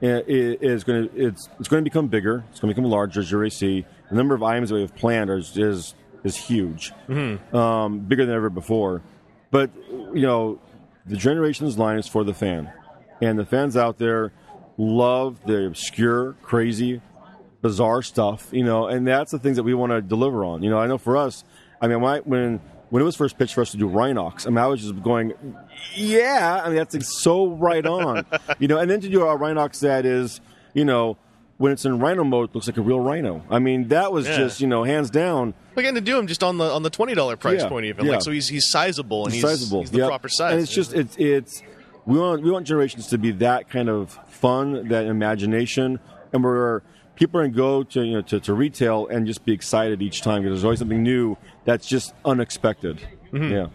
is going to it's it's going to become bigger. It's going to become larger, as you already see. The number of items that we have planned is is, is huge,
mm-hmm.
um, bigger than ever before. But you know, the Generations line is for the fan, and the fans out there love the obscure, crazy, bizarre stuff. You know, and that's the things that we want to deliver on. You know, I know for us, I mean, when I, when when it was first pitched for us to do Rhinox, I mean, I was just going, yeah, I mean, that's like so right on. You know, and then to do a Rhinox that is, you know, when it's in Rhino mode, it looks like a real Rhino. I mean, that was
yeah.
just, you know, hands down.
We're getting to do him just on the on the twenty dollar price
yeah,
point even.
yeah.
Like, so he's he's sizable and
he's,
he's
sizable.
he's the
yep.
proper size.
And it's just it's it's we want we want Generations to be that kind of fun, that imagination, and we're people are going to go to you know to, to retail and just be excited each time because there's always something new that's just unexpected.
Mm-hmm.
Yeah.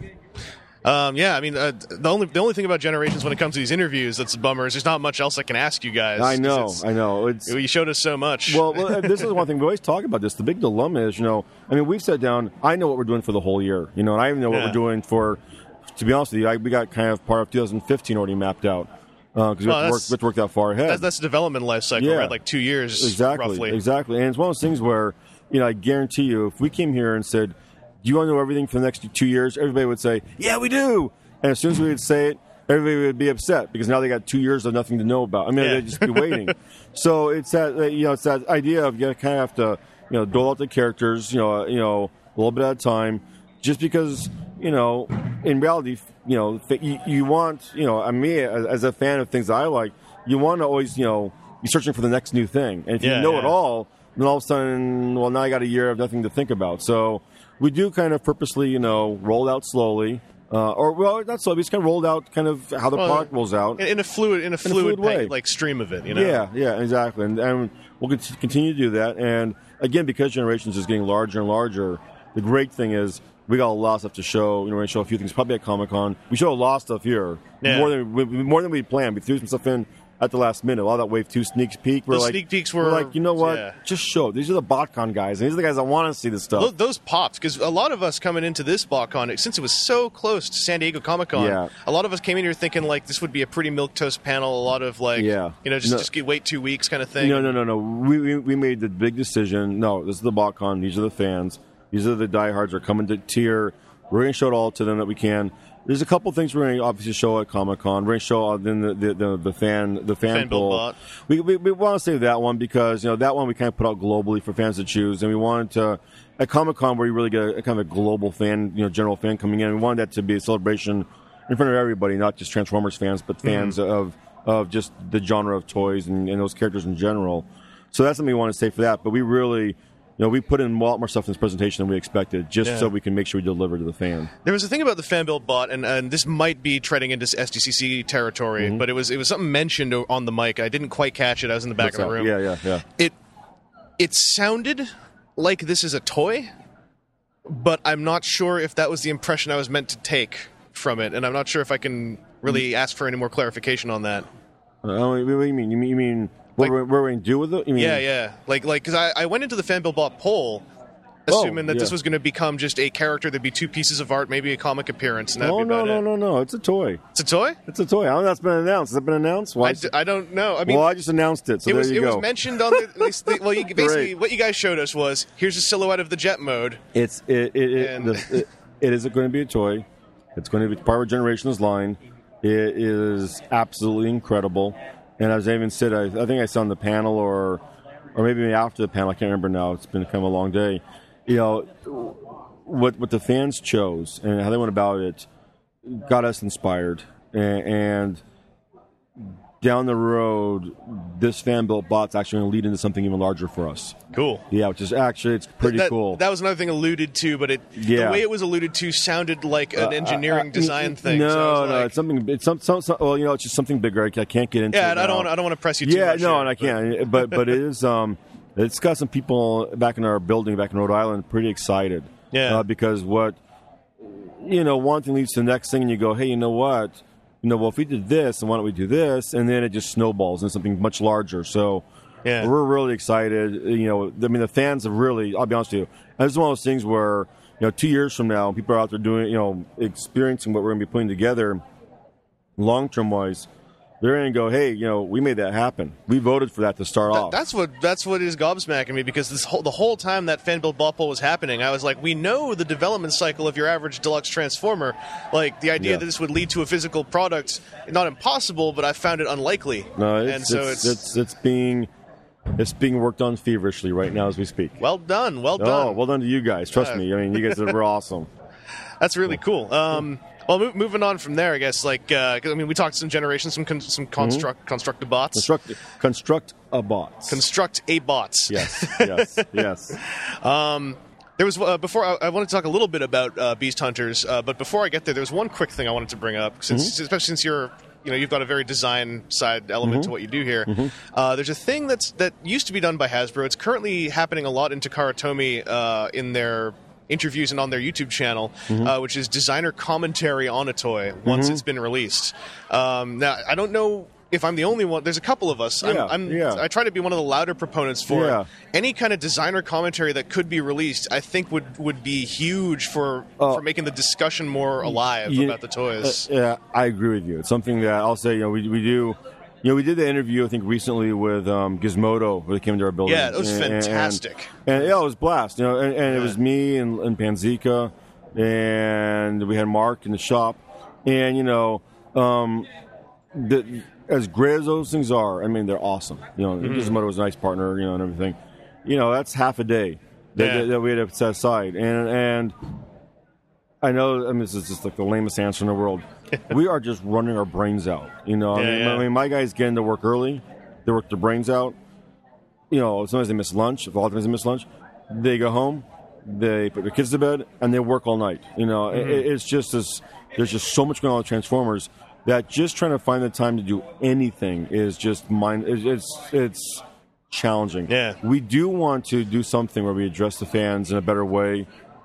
Um, yeah, I mean, uh, the only the only thing about Generations when it comes to these interviews that's a bummer is there's not much else I can ask you guys.
I know, I know. It's,
you showed us so much.
Well, well, this is one thing we always talk about. This the big dilemma is, you know, I mean, we've sat down. I know what we're doing for the whole year, you know, and I even know what
yeah.
we're doing for. To be honest with you, I, we got kind of part of twenty fifteen already mapped out because uh, we,
well,
we have to work that far ahead.
That's, that's the development life cycle,
yeah.
right? Like two years,
exactly,
roughly.
Exactly, and it's one of those things where, you know, I guarantee you, if we came here and said, "Do you want to know everything for the next two years?" everybody would say, "Yeah, we do." And as soon as we would say it, everybody would be upset because now they got two years of nothing to know about. I mean,
yeah.
they'd just be waiting. So it's that you know, it's that idea of you kind of have to you know dole out the characters, you know, you know, a little bit at a time, just because you know, in reality, you know, you, you want you know, I mean, as, as a fan of things that I like, you want to always you know be searching for the next new thing, and if
yeah,
you know
yeah.
it all, then all of a sudden, well, now I got a year of nothing to think about. So we do kind of purposely, you know, roll out slowly. Uh, or well, not so. We just kind of rolled out kind of how the
well,
product rolls out
in, in a fluid, in a fluid,
in a fluid way,
pack, like stream of it. You know?
Yeah, yeah, exactly. And, and we'll continue to do that. And again, because Generations is getting larger and larger, the great thing is we got a lot of stuff to show. You know, we're going to show a few things probably at Comic-Con. We show a lot of stuff here,
Yeah.
more than we, more than we planned. We threw some stuff in at the last minute. A lot of that Wave two sneak peek. We're
Those
like,
sneak peeks were-
we're like, you know what?
yeah.
Just show. These are the BotCon guys. And these are the guys that want to see this stuff.
Tho- Those popped because a lot of us coming into this BotCon, since it was so close to San Diego Comic Con,
Yeah.
a lot of us came in here thinking like this would be a pretty milquetoast panel. A lot of like,
Yeah.
you know, just
No.
just get, wait two weeks kind of thing.
No, no, no, no. We, we we made the big decision. No, this is the BotCon. These are the fans. These are the diehards that are coming to tier. We're going to show it all to them that we can. There's a couple things we're going to obviously show at Comic Con. We're going to show uh, then the, the the the fan the fan,
Fan build
poll.
bot.
We, we we want to save that one because you know that one we kind of put out globally for fans to choose, and we wanted to at Comic Con where you really get a, a kind of a global fan, you know, general fan coming in. We wanted that to be a celebration in front of everybody, not just Transformers fans, but fans
Mm-hmm.
of of just the genre of toys and, and those characters in general. So that's something we want to say for that. But we really. You know, we put in a lot more stuff in this presentation than we expected, just
Yeah.
so we can make sure we deliver to the fan.
There was a thing about the fan build bot, and, and this might be treading into S D C C territory,
Mm-hmm.
but it was it was something mentioned o- on the mic. I didn't quite catch it. I was in the back
What's
of the
that?
room.
Yeah, yeah, yeah.
It it sounded like this is a toy, but I'm not sure if that was the impression I was meant to take from it, and I'm not sure if I can really ask for any more clarification on that.
Uh, what do you mean? You mean, you mean what,
Like-
we're, what we're going to do with it? You mean,
Yeah, yeah. Like, like, because I, I went into the fan build bot poll,
Oh,
assuming that this
yeah.
was going to become just a character. There'd be two pieces of art, maybe a comic appearance, and that'd
Oh,
be
no,
about
no,
it.
no, no. It's a toy.
It's a toy.
It's a toy. I don't know that's been announced. Has it been announced? Why?
I, d- I don't know. I mean,
well, I just announced it, so
it
there
was
you
it
go.
was mentioned on the, at least the well. You, basically,
Great.
what you guys showed us was here's a silhouette of the jet mode.
It's it it, it,
And-
the, it, it is going to be a toy. It's going to be part of Generations line. It is absolutely incredible. And as I even said, I, I think I saw on the panel or or maybe after the panel. I can't remember now. It's been kind of a long day. You know, what what the fans chose and how they went about it got us inspired. And, and down the road, this fan built bot's actually going to lead into something even larger for us.
Cool.
Yeah, which is actually it's pretty
that,
cool.
That was another thing alluded to, but it
Yeah.
the way it was alluded to sounded like an engineering
Uh, uh,
design
n-
thing.
No,
so I was
no,
like,
it's something. It's some, some, some. Well, you know, it's just something bigger. I, I can't get into.
yeah,
it
I
now.
don't. I don't want to press you too
Yeah,
much.
no,
here,
and I
but-
can't. But but it is. Um, it's got some people back in our building back in Rhode Island pretty excited.
Yeah.
Uh, because what, you know, one thing leads to the next thing, and you go, hey, you know what? You know, well, if we did this, then why don't we do this? And then it just snowballs into something much larger. So.
Yeah.
We're really excited. You know, I mean, the fans have really, I'll be honest with you, and it's one of those things where, you know, two years from now, people are out there doing, you know, experiencing what we're going to be putting together long term wise. They're going to go, hey, you know, we made that happen. We voted for that to start
That-
off.
that's what that's what is gobsmacking me because this whole, the whole time that fan build bot poll was happening, I was like, we know the development cycle of your average deluxe transformer. Like the idea
Yeah.
that this would lead to a physical product, not impossible, but I found it unlikely.
No, it's,
and so
it's,
it's,
it's, it's being. It's being worked on feverishly right now as we speak.
well done, well
Oh,
done.
well done to you guys. Trust
Yeah.
me. I mean, you guys were awesome.
That's really cool. Um, well, mo- moving on from there, I guess. Like, uh, 'cause, I mean, we talked some generations, some con- some construct constructed bots,
Construct, construct a bot.
construct a bots.
Yes, yes, yes.
There was uh, before I, I wanted to talk a little bit about uh, Beast Hunters, uh, but before I get there, there's one quick thing I wanted to bring up, since,
Mm-hmm.
especially since you're, you know, you've got a very design side element
Mm-hmm.
to what you do here. Uh, there's a thing that's that used to be done by Hasbro. It's currently happening a lot in Takara Tomy uh, in their interviews and on their YouTube channel,
Mm-hmm.
uh, which is designer commentary on a toy once it's been released. Um, now, I don't know if I'm the only one. There's a couple of us.
Yeah,
I'm, I'm,
yeah.
I try to be one of the louder proponents for
Yeah.
it. Any kind of designer commentary that could be released, I think would, would be huge for
Oh.
for making the discussion more alive
You-
about the toys.
Uh, yeah, I agree with you. It's something that I'll say. You know, we we do. You know, we did the interview I think recently with um, Gizmodo, where they came to our building.
Yeah, it was
And- and-
fantastic.
And, yeah, it was a blast. You know, and, and it
Yeah.
was me and, and Panzika, and we had Mark in the shop, and you know, um, the, as great as those things are, I mean, they're awesome. You know,
Mm-hmm.
Gizmodo was a nice partner. You know, and everything. You know, that's half a day that,
Yeah.
that, that we had to set aside, and and. I know. I mean, this is just like the lamest answer in the world. We are just running our brains out. You know, I,
Yeah,
mean,
yeah.
I mean, my guys get into work early. They work their brains out. You know, sometimes they miss lunch. If a lot of times they miss lunch, they go home, they put their kids to bed, and they work all night. You know,
Mm-hmm.
it, it's just this. There's just so much going on with Transformers that just trying to find the time to do anything is just mind. It's it's, it's challenging.
Yeah.
We do want to do something where we address the fans in a better way.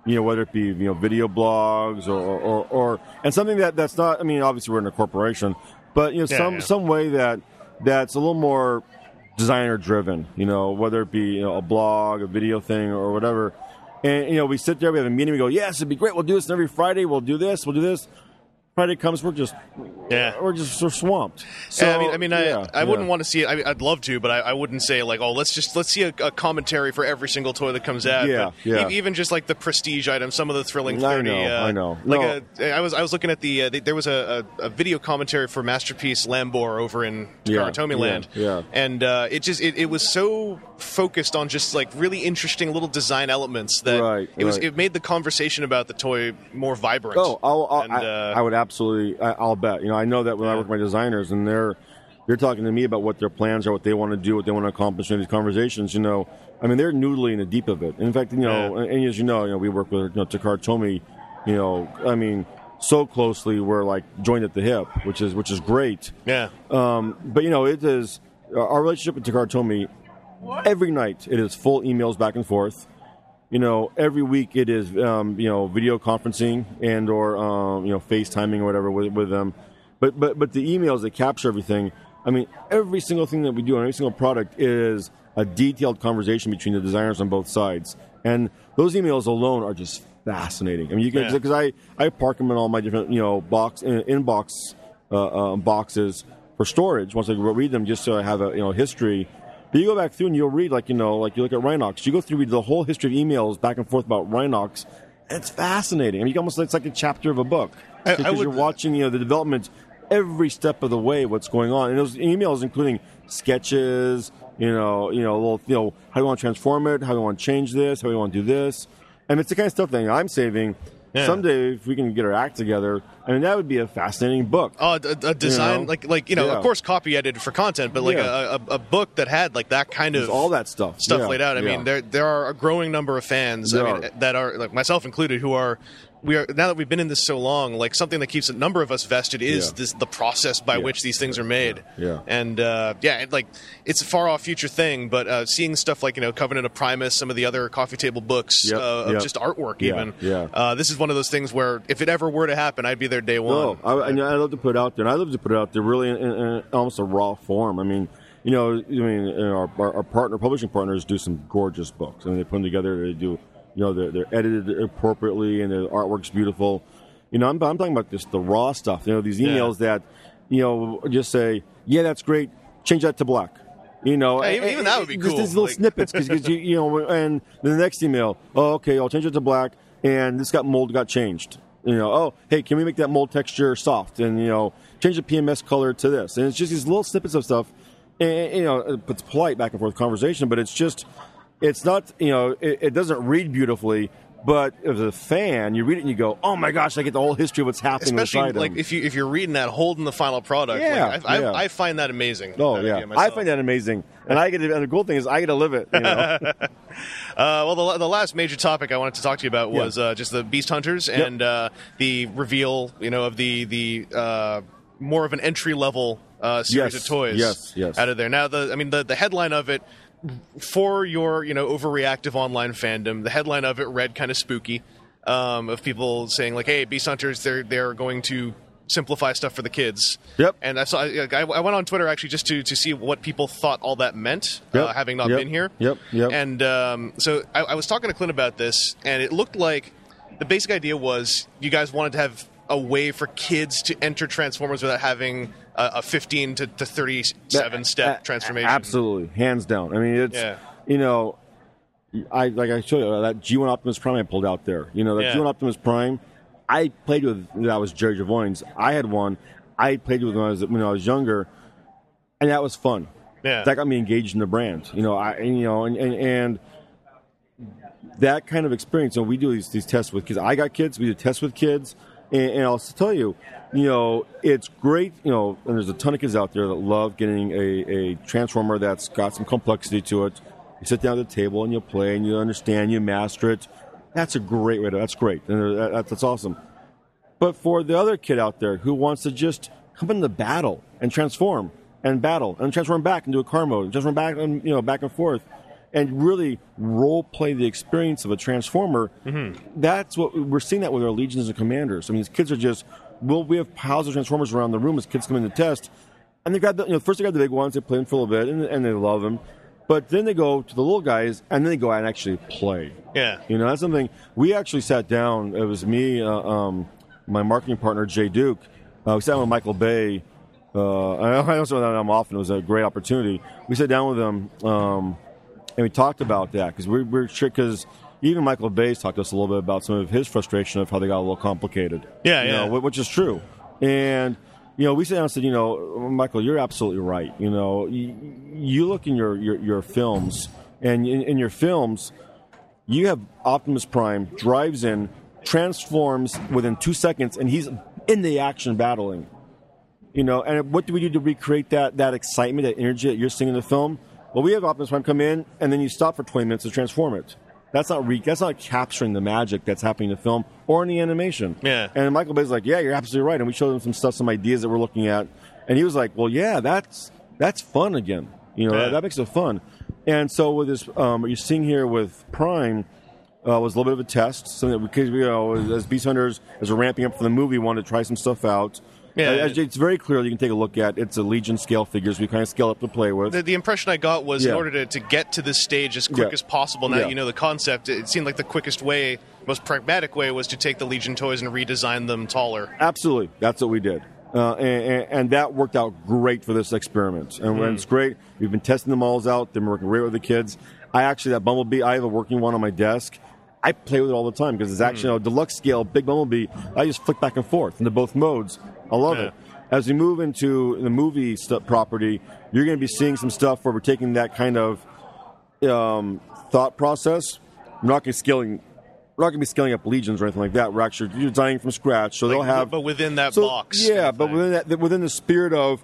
you know, whether it be, you know, video blogs or, or, or and something that, that's not, I mean, obviously we're in a corporation, but, you know,
Yeah,
some,
yeah.
some way that that's a little more designer driven, you know, whether it be, you know, a blog, a video thing or whatever. And, you know, we sit there, we have a meeting, we go, yes, it'd be great. We'll do this every Friday. We'll do this. We'll do this. Friday comes, we're just,
Yeah.
we're just we're swamped. So,
Yeah, I mean, I mean,
yeah,
I, I wouldn't
yeah.
want to see it. I mean, I'd love to, but I, I wouldn't say like, oh, let's just let's see a, a commentary for every single toy that comes out.
Yeah,
but
yeah.
e- Even just like the prestige items, some of the thrilling
I
thirty.
know,
uh,
I know.
Like
No.
a, I was I was looking at the, uh, the there was a, a, a video commentary for Masterpiece Lambor over in
Yeah,
Takara
yeah,
Land,
yeah.
and uh, it just it, it was so focused on just like really interesting little design elements that
Right,
it was
right.
it made the conversation about the toy more vibrant.
Oh, I'll, I'll,
And,
I,
uh,
I would absolutely. I, I'll bet. You know, I know that when I
Yeah.
work with my designers, and they're they're talking to me about what their plans are, what they want to do, what they want to accomplish in these conversations. You know, I mean, they're noodling in the deep of it. In fact, you know,
Yeah.
and, and as you know, you know, we work with you know Takara Tomy. You know, I mean, so closely, we're like joined at the hip, which is which is great.
yeah.
Um, but you know, it is our relationship with Takara Tomy. Every night, it is full emails back and forth. You know, every week it is um, you know video conferencing and or um, you know FaceTiming or whatever with, with them. But but but the emails that capture everything. I mean, every single thing that we do on every single product is a detailed conversation between the designers on both sides, and those emails alone are just fascinating. I mean, you can
Yeah.
because I, I park them in all my different you know box in, inbox uh, uh, boxes for storage. Once I read them, just so I have a you know history. But you go back through and you'll read, like, you know, like you look at Rhinox. You go through read the whole history of emails back and forth about Rhinox, and it's fascinating. I mean, you almost it's like a chapter of a book.
I- I
Because
would-
you're watching, you know, the development every step of the way, what's going on. And those emails including sketches, you know, you know, little, you know, how do you want to transform it, how do you want to change this, how do you want to do this. And it's the kind of stuff that I'm saving.
Yeah.
Someday, if we can get our act together, I mean, that would be a fascinating book.
Oh, a, a design
You know?
like like you know,
Yeah.
of course, copy edited for content, but like
Yeah.
a, a, a book that had like that kind of
There's all that stuff.
stuff
Yeah,
laid out. I
yeah.
mean, there there are a growing number of fans.
There
I mean,
are.
that are like myself included, who are we are now that we've been in this so long. Like something that keeps a number of us vested is
Yeah.
this the process by
Yeah.
which these things are made.
Yeah.
and uh, yeah, it, like it's a far off future thing, but uh, seeing stuff like you know Covenant of Primus, some of the other coffee table books
Yep,
uh, of
yep.
just artwork,
Yeah,
even.
yeah.
Uh, this is one of those things where if it ever were to happen, I'd be there day one.
No, I, I, I love to put it out there, and I love to put it out there really in, in, in almost a raw form. I mean, you know, I mean, you know, our, our, our partner, publishing partners, do some gorgeous books. I mean, they put them together. They do, you know, they're, they're edited appropriately, and the artwork's beautiful. You know, I'm, I'm talking about this the raw stuff. You know, these emails that, you know, just say, yeah, that's great. Change that to black. You know,
Hey, even-
and-
even that would be
just
cool.
these little
Like-
snippets, because you, you know, and then the next email, oh, okay, I'll change it to black, and this got mold got changed. You know, oh, hey, can we make that mold texture soft? And, you know, change the P M S color to this. And it's just these little snippets of stuff. And, you know, it's polite back and forth conversation, but it's just, it's not, you know, it, it doesn't read beautifully. But as a fan, you read it and you go, "Oh my gosh! I get the whole history of what's happening."
Especially
inside
like
them.
if you if you're reading that holding the final product.
Yeah,
like, I,
yeah.
I, I find that amazing.
oh
that
yeah,
idea
I
myself.
find that amazing, and I get to, and the cool thing is I get to live it. You know?
Uh, well, the, the last major topic I wanted to talk to you about was
Yeah.
uh, just the Beast Hunters and uh, the reveal, you know, of the the uh, more of an entry level uh, series
Yes,
of toys.
yes, yes.
Out of there now, the I mean the the headline of it for your you know overreactive online fandom, the headline of it read kind of spooky, um, of people saying like, "Hey, Beast Hunters, they're they're going to." Simplify stuff for the kids.
Yep.
And I saw. I, I went on Twitter actually just to, to see what people thought all that meant,
Yep.
uh, having not
Yep.
been here.
Yep. Yep.
And um, so I, I was talking to Clint about this, and it looked like the basic idea was you guys wanted to have a way for kids to enter Transformers without having a, a fifteen to, to thirty-seven step
A-
transformation.
Absolutely, hands down. I mean, it's
Yeah.
you know, I like I showed you that G one Optimus Prime I pulled out there. You know, that
Yeah.
G one Optimus Prime, I played with. That was Jerry Javoin's. I had one. I played with when I was when I was younger, and that was fun.
Yeah.
That got me engaged in the brand. You know, I you know, and and, and that kind of experience. You know, we do these these tests with kids. I got kids. We do tests with kids, and, and I'll tell you, you know, it's great. You know, and there's a ton of kids out there that love getting a, a transformer that's got some complexity to it. You sit down at the table and you play and you understand, you master it. That's a great way to. That's great. And that, that's awesome. But for the other kid out there who wants to just come into battle and transform and battle and transform back into a car mode and transform back and you know back and forth, and really role play the experience of a Transformer. Mm-hmm. That's what we're seeing that with our Legions and Commanders. I mean, these kids are just, well, we have piles of Transformers around the room as kids come in to test, and they grab the, you know, first they grab the big ones, they play them for a little bit, and, and they love them. But then they go to the little guys, and then they go out and actually play.
Yeah.
You know, that's something, we actually sat down, it was me, uh, um, my marketing partner, Jay Duke, uh, we sat down with Michael Bay. Uh, I don't say that I'm often. It was a great opportunity. We sat down with him, um, and we talked about that because we, we're sure because even Michael Bay's talked to us a little bit about some of his frustration of how they got a little complicated.
Yeah,
you
yeah.
know, which is true. And you know, we sat down and said, you know, Michael, you're absolutely right. You know, you, you look in your, your, your films, and in, in your films, you have Optimus Prime drives in, transforms within two seconds, and he's in the action battling. You know, and what do we do to recreate that that excitement, that energy that you're seeing in the film? Well, we have Optimus Prime come in, and then you stop for twenty minutes to transform it. That's not re- that's not capturing the magic that's happening in the film or in the animation.
Yeah.
And Michael Bay's like, yeah, you're absolutely right. And we showed him some stuff, some ideas that we're looking at, and he was like, well, yeah, that's that's fun again. You know,
Yeah.
that, that makes it fun. And so with this, um, what you're seeing here with Prime uh, was a little bit of a test, something that because you know, as Beast Hunters, as we're ramping up for the movie, wanted to try some stuff out.
Yeah,
Uh, it's very clear. You can take a look at it's a Legion scale figures. We kind of scale up to play with.
The, the impression I got was
Yeah.
in order to, to get to this stage as quick
Yeah.
as possible, now
Yeah.
that you know the concept, it seemed like the quickest way, most pragmatic way, was to take the Legion toys and redesign them taller.
Absolutely, that's what we did, uh, and, and, and that worked out great for this experiment. And when it's great, we've been testing them all out. They're working great with the kids. I actually that Bumblebee, I have a working one on my desk. I play with it all the time because it's actually a deluxe scale big Bumblebee. I just flick back and forth into both modes. I love
Yeah.
it. As we move into the movie st- property, you're going to be seeing some stuff where we're taking that kind of um, thought process. We're not going to scaling. We're not going to be scaling up Legions or anything like that. We're actually designing from scratch, so
Like,
they'll have.
but within that
so,
box.
Yeah,
kind of
but
thing.
within that, within the spirit of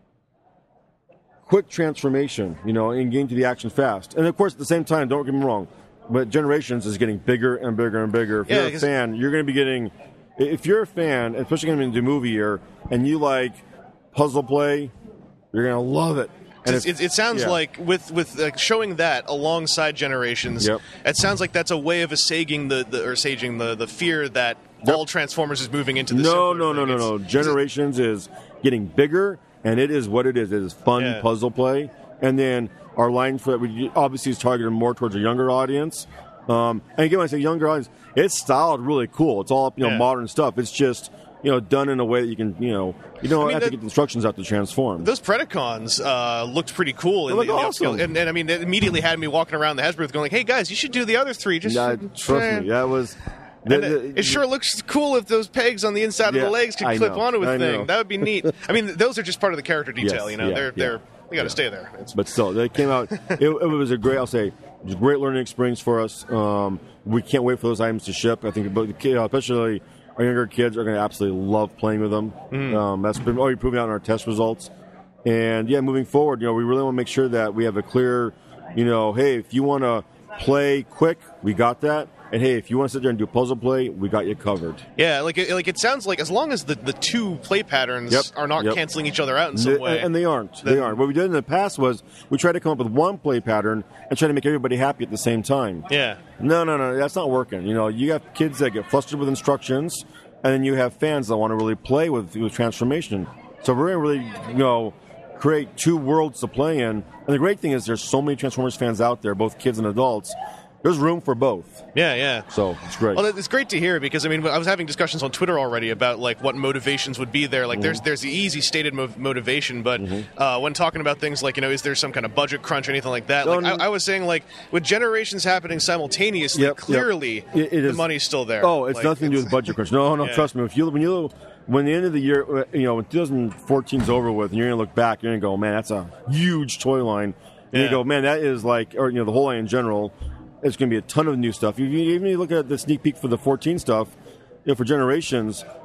quick transformation, you know, and getting to the action fast. And of course, at the same time, don't get me wrong, but Generations is getting bigger and bigger and bigger. If
Yeah,
you're a
'cause-
fan, you're going to be getting. If you're a fan, especially going into movie year, and you like puzzle play, you're going to love it. And
It,
if-
it, it sounds
yeah.
like with with uh, showing that alongside Generations,
Yep.
it sounds like that's a way of assuaging the, the or saging the, the fear that
Yep.
all Transformers is moving into the
No,
simpler
no, no,
thing.
no,
It's-
no.
it's-
Generations is getting bigger, and it is what it is. It is fun
Yeah.
puzzle play. And then our line for that we obviously is targeted more towards a younger audience. Um, and again, when I say younger audience, it's styled really cool. It's all you know
Yeah.
modern stuff. It's just you know done in a way that you can you know you don't
I mean,
have
the-
to get the instructions out to transform.
Those Predacons uh, looked pretty cool. In
They
the,
look
in the
awesome.
upscale. And, and I mean, it immediately had me walking around the Hasbro booth going like, hey guys, you should do the other three. Just
yeah, trust me, that was.
And
the-
it,
the-
it sure looks cool if those pegs on the inside of
Yeah,
the legs could
I
clip
know,
onto a
I
thing.
know.
That would be neat. I mean, those are just part of the character detail.
Yes,
you know,
yeah,
they're
yeah.
they're they got to
Yeah.
stay there. It's,
But still, they came out. It, it was a great. I'll say, it was a great learning experience for us. Um, we can't wait for those items to ship. I think, both the kid, especially our younger kids, are going to absolutely love playing with them.
Mm-hmm.
Um, that's been already proven out in our test results. And yeah, moving forward, you know, we really want to make sure that we have a clear, you know, hey, if you want to play quick, we got that. And hey, if you want to sit there and do puzzle play, we got you covered.
yeah, like it, like it sounds like as long as the, the two play patterns
Yep,
are not
yep.
canceling each other out in some
They-
way.
And they aren't. They
Then-
aren't. What we did in the past was we tried to come up with one play pattern and try to make everybody happy at the same time.
yeah.
No, no, no, that's not working. You know, you have kids that get flustered with instructions, and then you have fans that want to really play with, with transformation. So we're going to really, you know, create two worlds to play in. And the great thing is there's so many Transformers fans out there, both kids and adults. There's room for both.
Yeah, yeah.
So it's great.
Well, it's great to hear because I mean I was having discussions on Twitter already about like what motivations would be there. Like there's
Mm-hmm.
there's the easy stated mo- motivation, but uh, when talking about things like you know is there some kind of budget crunch or anything like that? Like
No, no.
I, I was saying like with Generations happening simultaneously,
Yep, yep.
clearly
It- it
the
is-
money's still there.
Oh, it's
Like,
nothing to do with budget crunch. No, no,
Yeah.
trust me. If you when you when the end of the year, uh, you know, when twenty fourteen's over with, and you're gonna look back, you're gonna go, man, that's a huge toy line. And
Yeah.
you go, man, that is like, or you know, the whole line in general. It's going to be a ton of new stuff. If you, even if you look at the sneak peek for the fourteen stuff, you know, for Generations,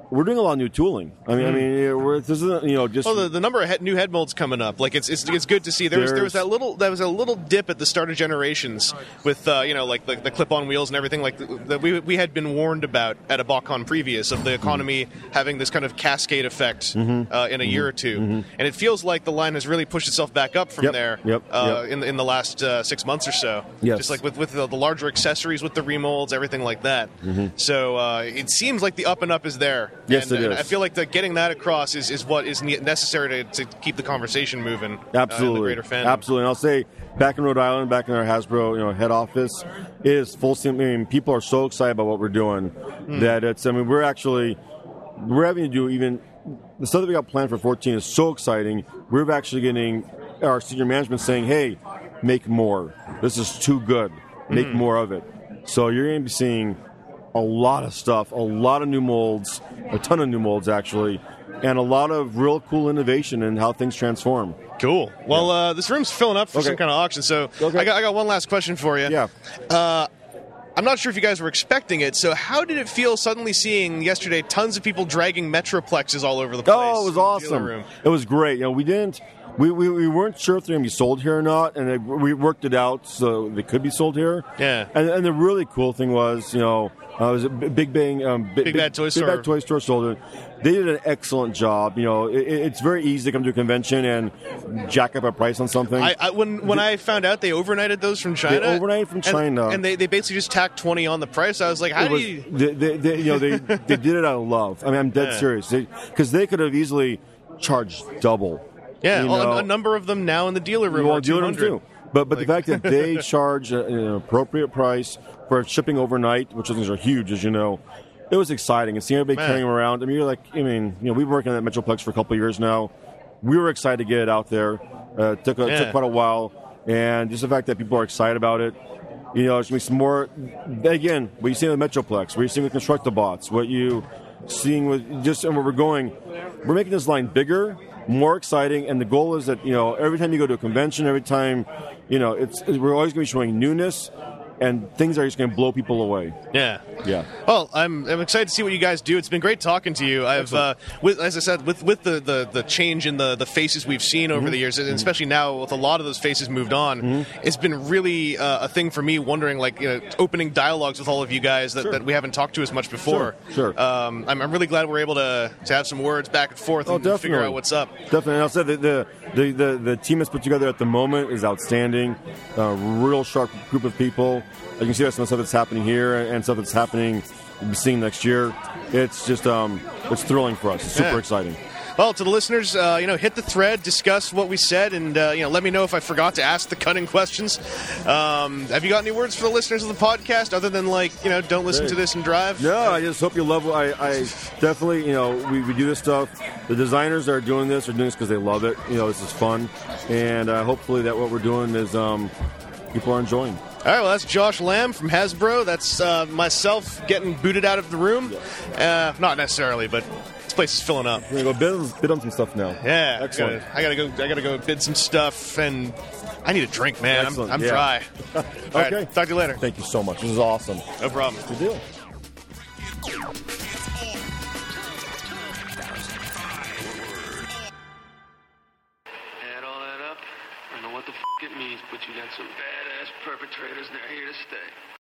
we're doing a lot of new tooling. I mean, mm. I mean, we're, this isn't you know just.
Well, the, the number of he- new head molds coming up, like it's it's, it's good to see. There was there was that little there was a little dip at the start of Generations with uh, you know like the, the clip-on wheels and everything like that we we had been warned about at a BotCon previous of the economy mm. having this kind of cascade effect
mm-hmm.
uh, in a
mm-hmm.
year or two,
mm-hmm.
and it feels like the line has really pushed itself back up from
yep.
there
yep.
Uh,
yep.
in in the last uh, six months or so.
Yes.
Just like with with the, the larger accessories, with the remolds, everything like that.
Mm-hmm.
So uh, it seems like the up and up is there.
Yes,
and,
it
and
is.
I feel like the, getting that across is, is what is ne- necessary to, to keep the conversation moving.
Absolutely,
uh, in the greater fandom.
Absolutely. And I'll say, back in Rhode Island, back in our Hasbro, you know, head office, it is full steam. I mean, people are so excited about what we're doing mm. that it's. I mean, we're actually we're having to do even the stuff that we got planned for fourteen is so exciting. We're actually getting our senior management saying, "Hey, make more. This is too good. Make mm. more of it." So you're going to be seeing a lot of stuff, a lot of new molds, a ton of new molds actually, and a lot of real cool innovation in how things transform.
Cool. Well,
yeah.
uh, this room's filling up for
okay.
some kind of auction, so
okay.
I got I got one last question for you.
Yeah.
Uh, I'm not sure if you guys were expecting it, so how did it feel suddenly seeing yesterday tons of people dragging Metroplexes all over the place?
Oh, it was awesome. It was great. You know, we didn't. We, we, we weren't sure if they're going to be sold here or not, and they, we worked it out so they could be sold here.
Yeah.
And, and the really cool thing was, you know, uh, it was a Big Bang, um,
Big, Big Bad Toy
Big
Store.
Bad Toy Store sold it. They did an excellent job. You know, it, it's very easy to come to a convention and jack up a price on something.
I, I, when when I found out they overnighted those from China,
they overnighted from China,
and, and they, they basically just tacked twenty on the price. I was like, how
it
do
was,
you?
They, they, they, you know, they they did it out of love. I mean, I'm dead
Yeah.
serious because they, they could have easily charged double.
Yeah,
you
well,
know,
a, a number of them now in the dealer room.
well,
are
dealer room too. But but
like,
the fact that they charge a, an appropriate price for shipping overnight, which things are huge, as you know, it was exciting. And seeing everybody
Man.
carrying them around. I mean, you're like, I mean, you know, we've been working at Metroplex for a couple of years now. We were excited to get it out there. Uh, it took a,
yeah.
took quite a while, and just the fact that people are excited about it. You know, it's gonna be some more. Again, what you see in the Metroplex, what you see with Constructabots, what you seeing with just and where we're going, we're making this line bigger, more exciting, and the goal is that, you know, every time you go to a convention, every time, you know, it's, it's we're always going to be showing newness, and things are just going to blow people away.
Yeah.
Yeah.
Well, I'm I'm excited to see what you guys do. It's been great talking to you. I've, uh, with, as I said, with with the, the, the change in the, the faces we've seen over
mm-hmm.
the years, and especially now with a lot of those faces moved on,
mm-hmm.
it's been really uh, a thing for me wondering, like, you know, opening dialogues with all of you guys that,
sure.
that we haven't talked to as much before.
Sure. sure.
Um, I'm, I'm really glad we're able to, to have some words back and forth
oh,
and
definitely.
figure out what's up.
Definitely. And I'll say that the, the, the, the team that's put together at the moment is outstanding. A real sharp group of people. You can see that some stuff that's happening here and stuff that's happening we'll be seeing next year. It's just um, it's thrilling for us. It's super
Yeah.
exciting.
Well, to the listeners, uh, you know, hit the thread, discuss what we said, and uh, you know, let me know if I forgot to ask the cutting questions. Um, have you got any words for the listeners of the podcast, other than like, you know, don't listen
Hey.
to this and drive?
No, I just hope you love. I, I definitely, you know, we, we do this stuff. The designers that are doing this are doing this because they love it. You know, this is fun, and uh, hopefully that what we're doing is um, people are enjoying.
All right, well, that's Josh Lamb from Hasbro. That's uh, myself getting booted out of the room. Uh, not necessarily, but this place is filling up.
We're gonna go bid, bid on some stuff now.
Yeah,
Excellent.
I gotta, I gotta go. I gotta go bid some stuff, and I need a drink, man. I'm,
Excellent,
I'm
yeah.
dry. All
Okay.
right, talk to you later.
Thank you so much. This is awesome.
No problem.
Good deal.
Add all that up, I know what the f*** it means, but you got some badass perpetrators, and they're here to stay.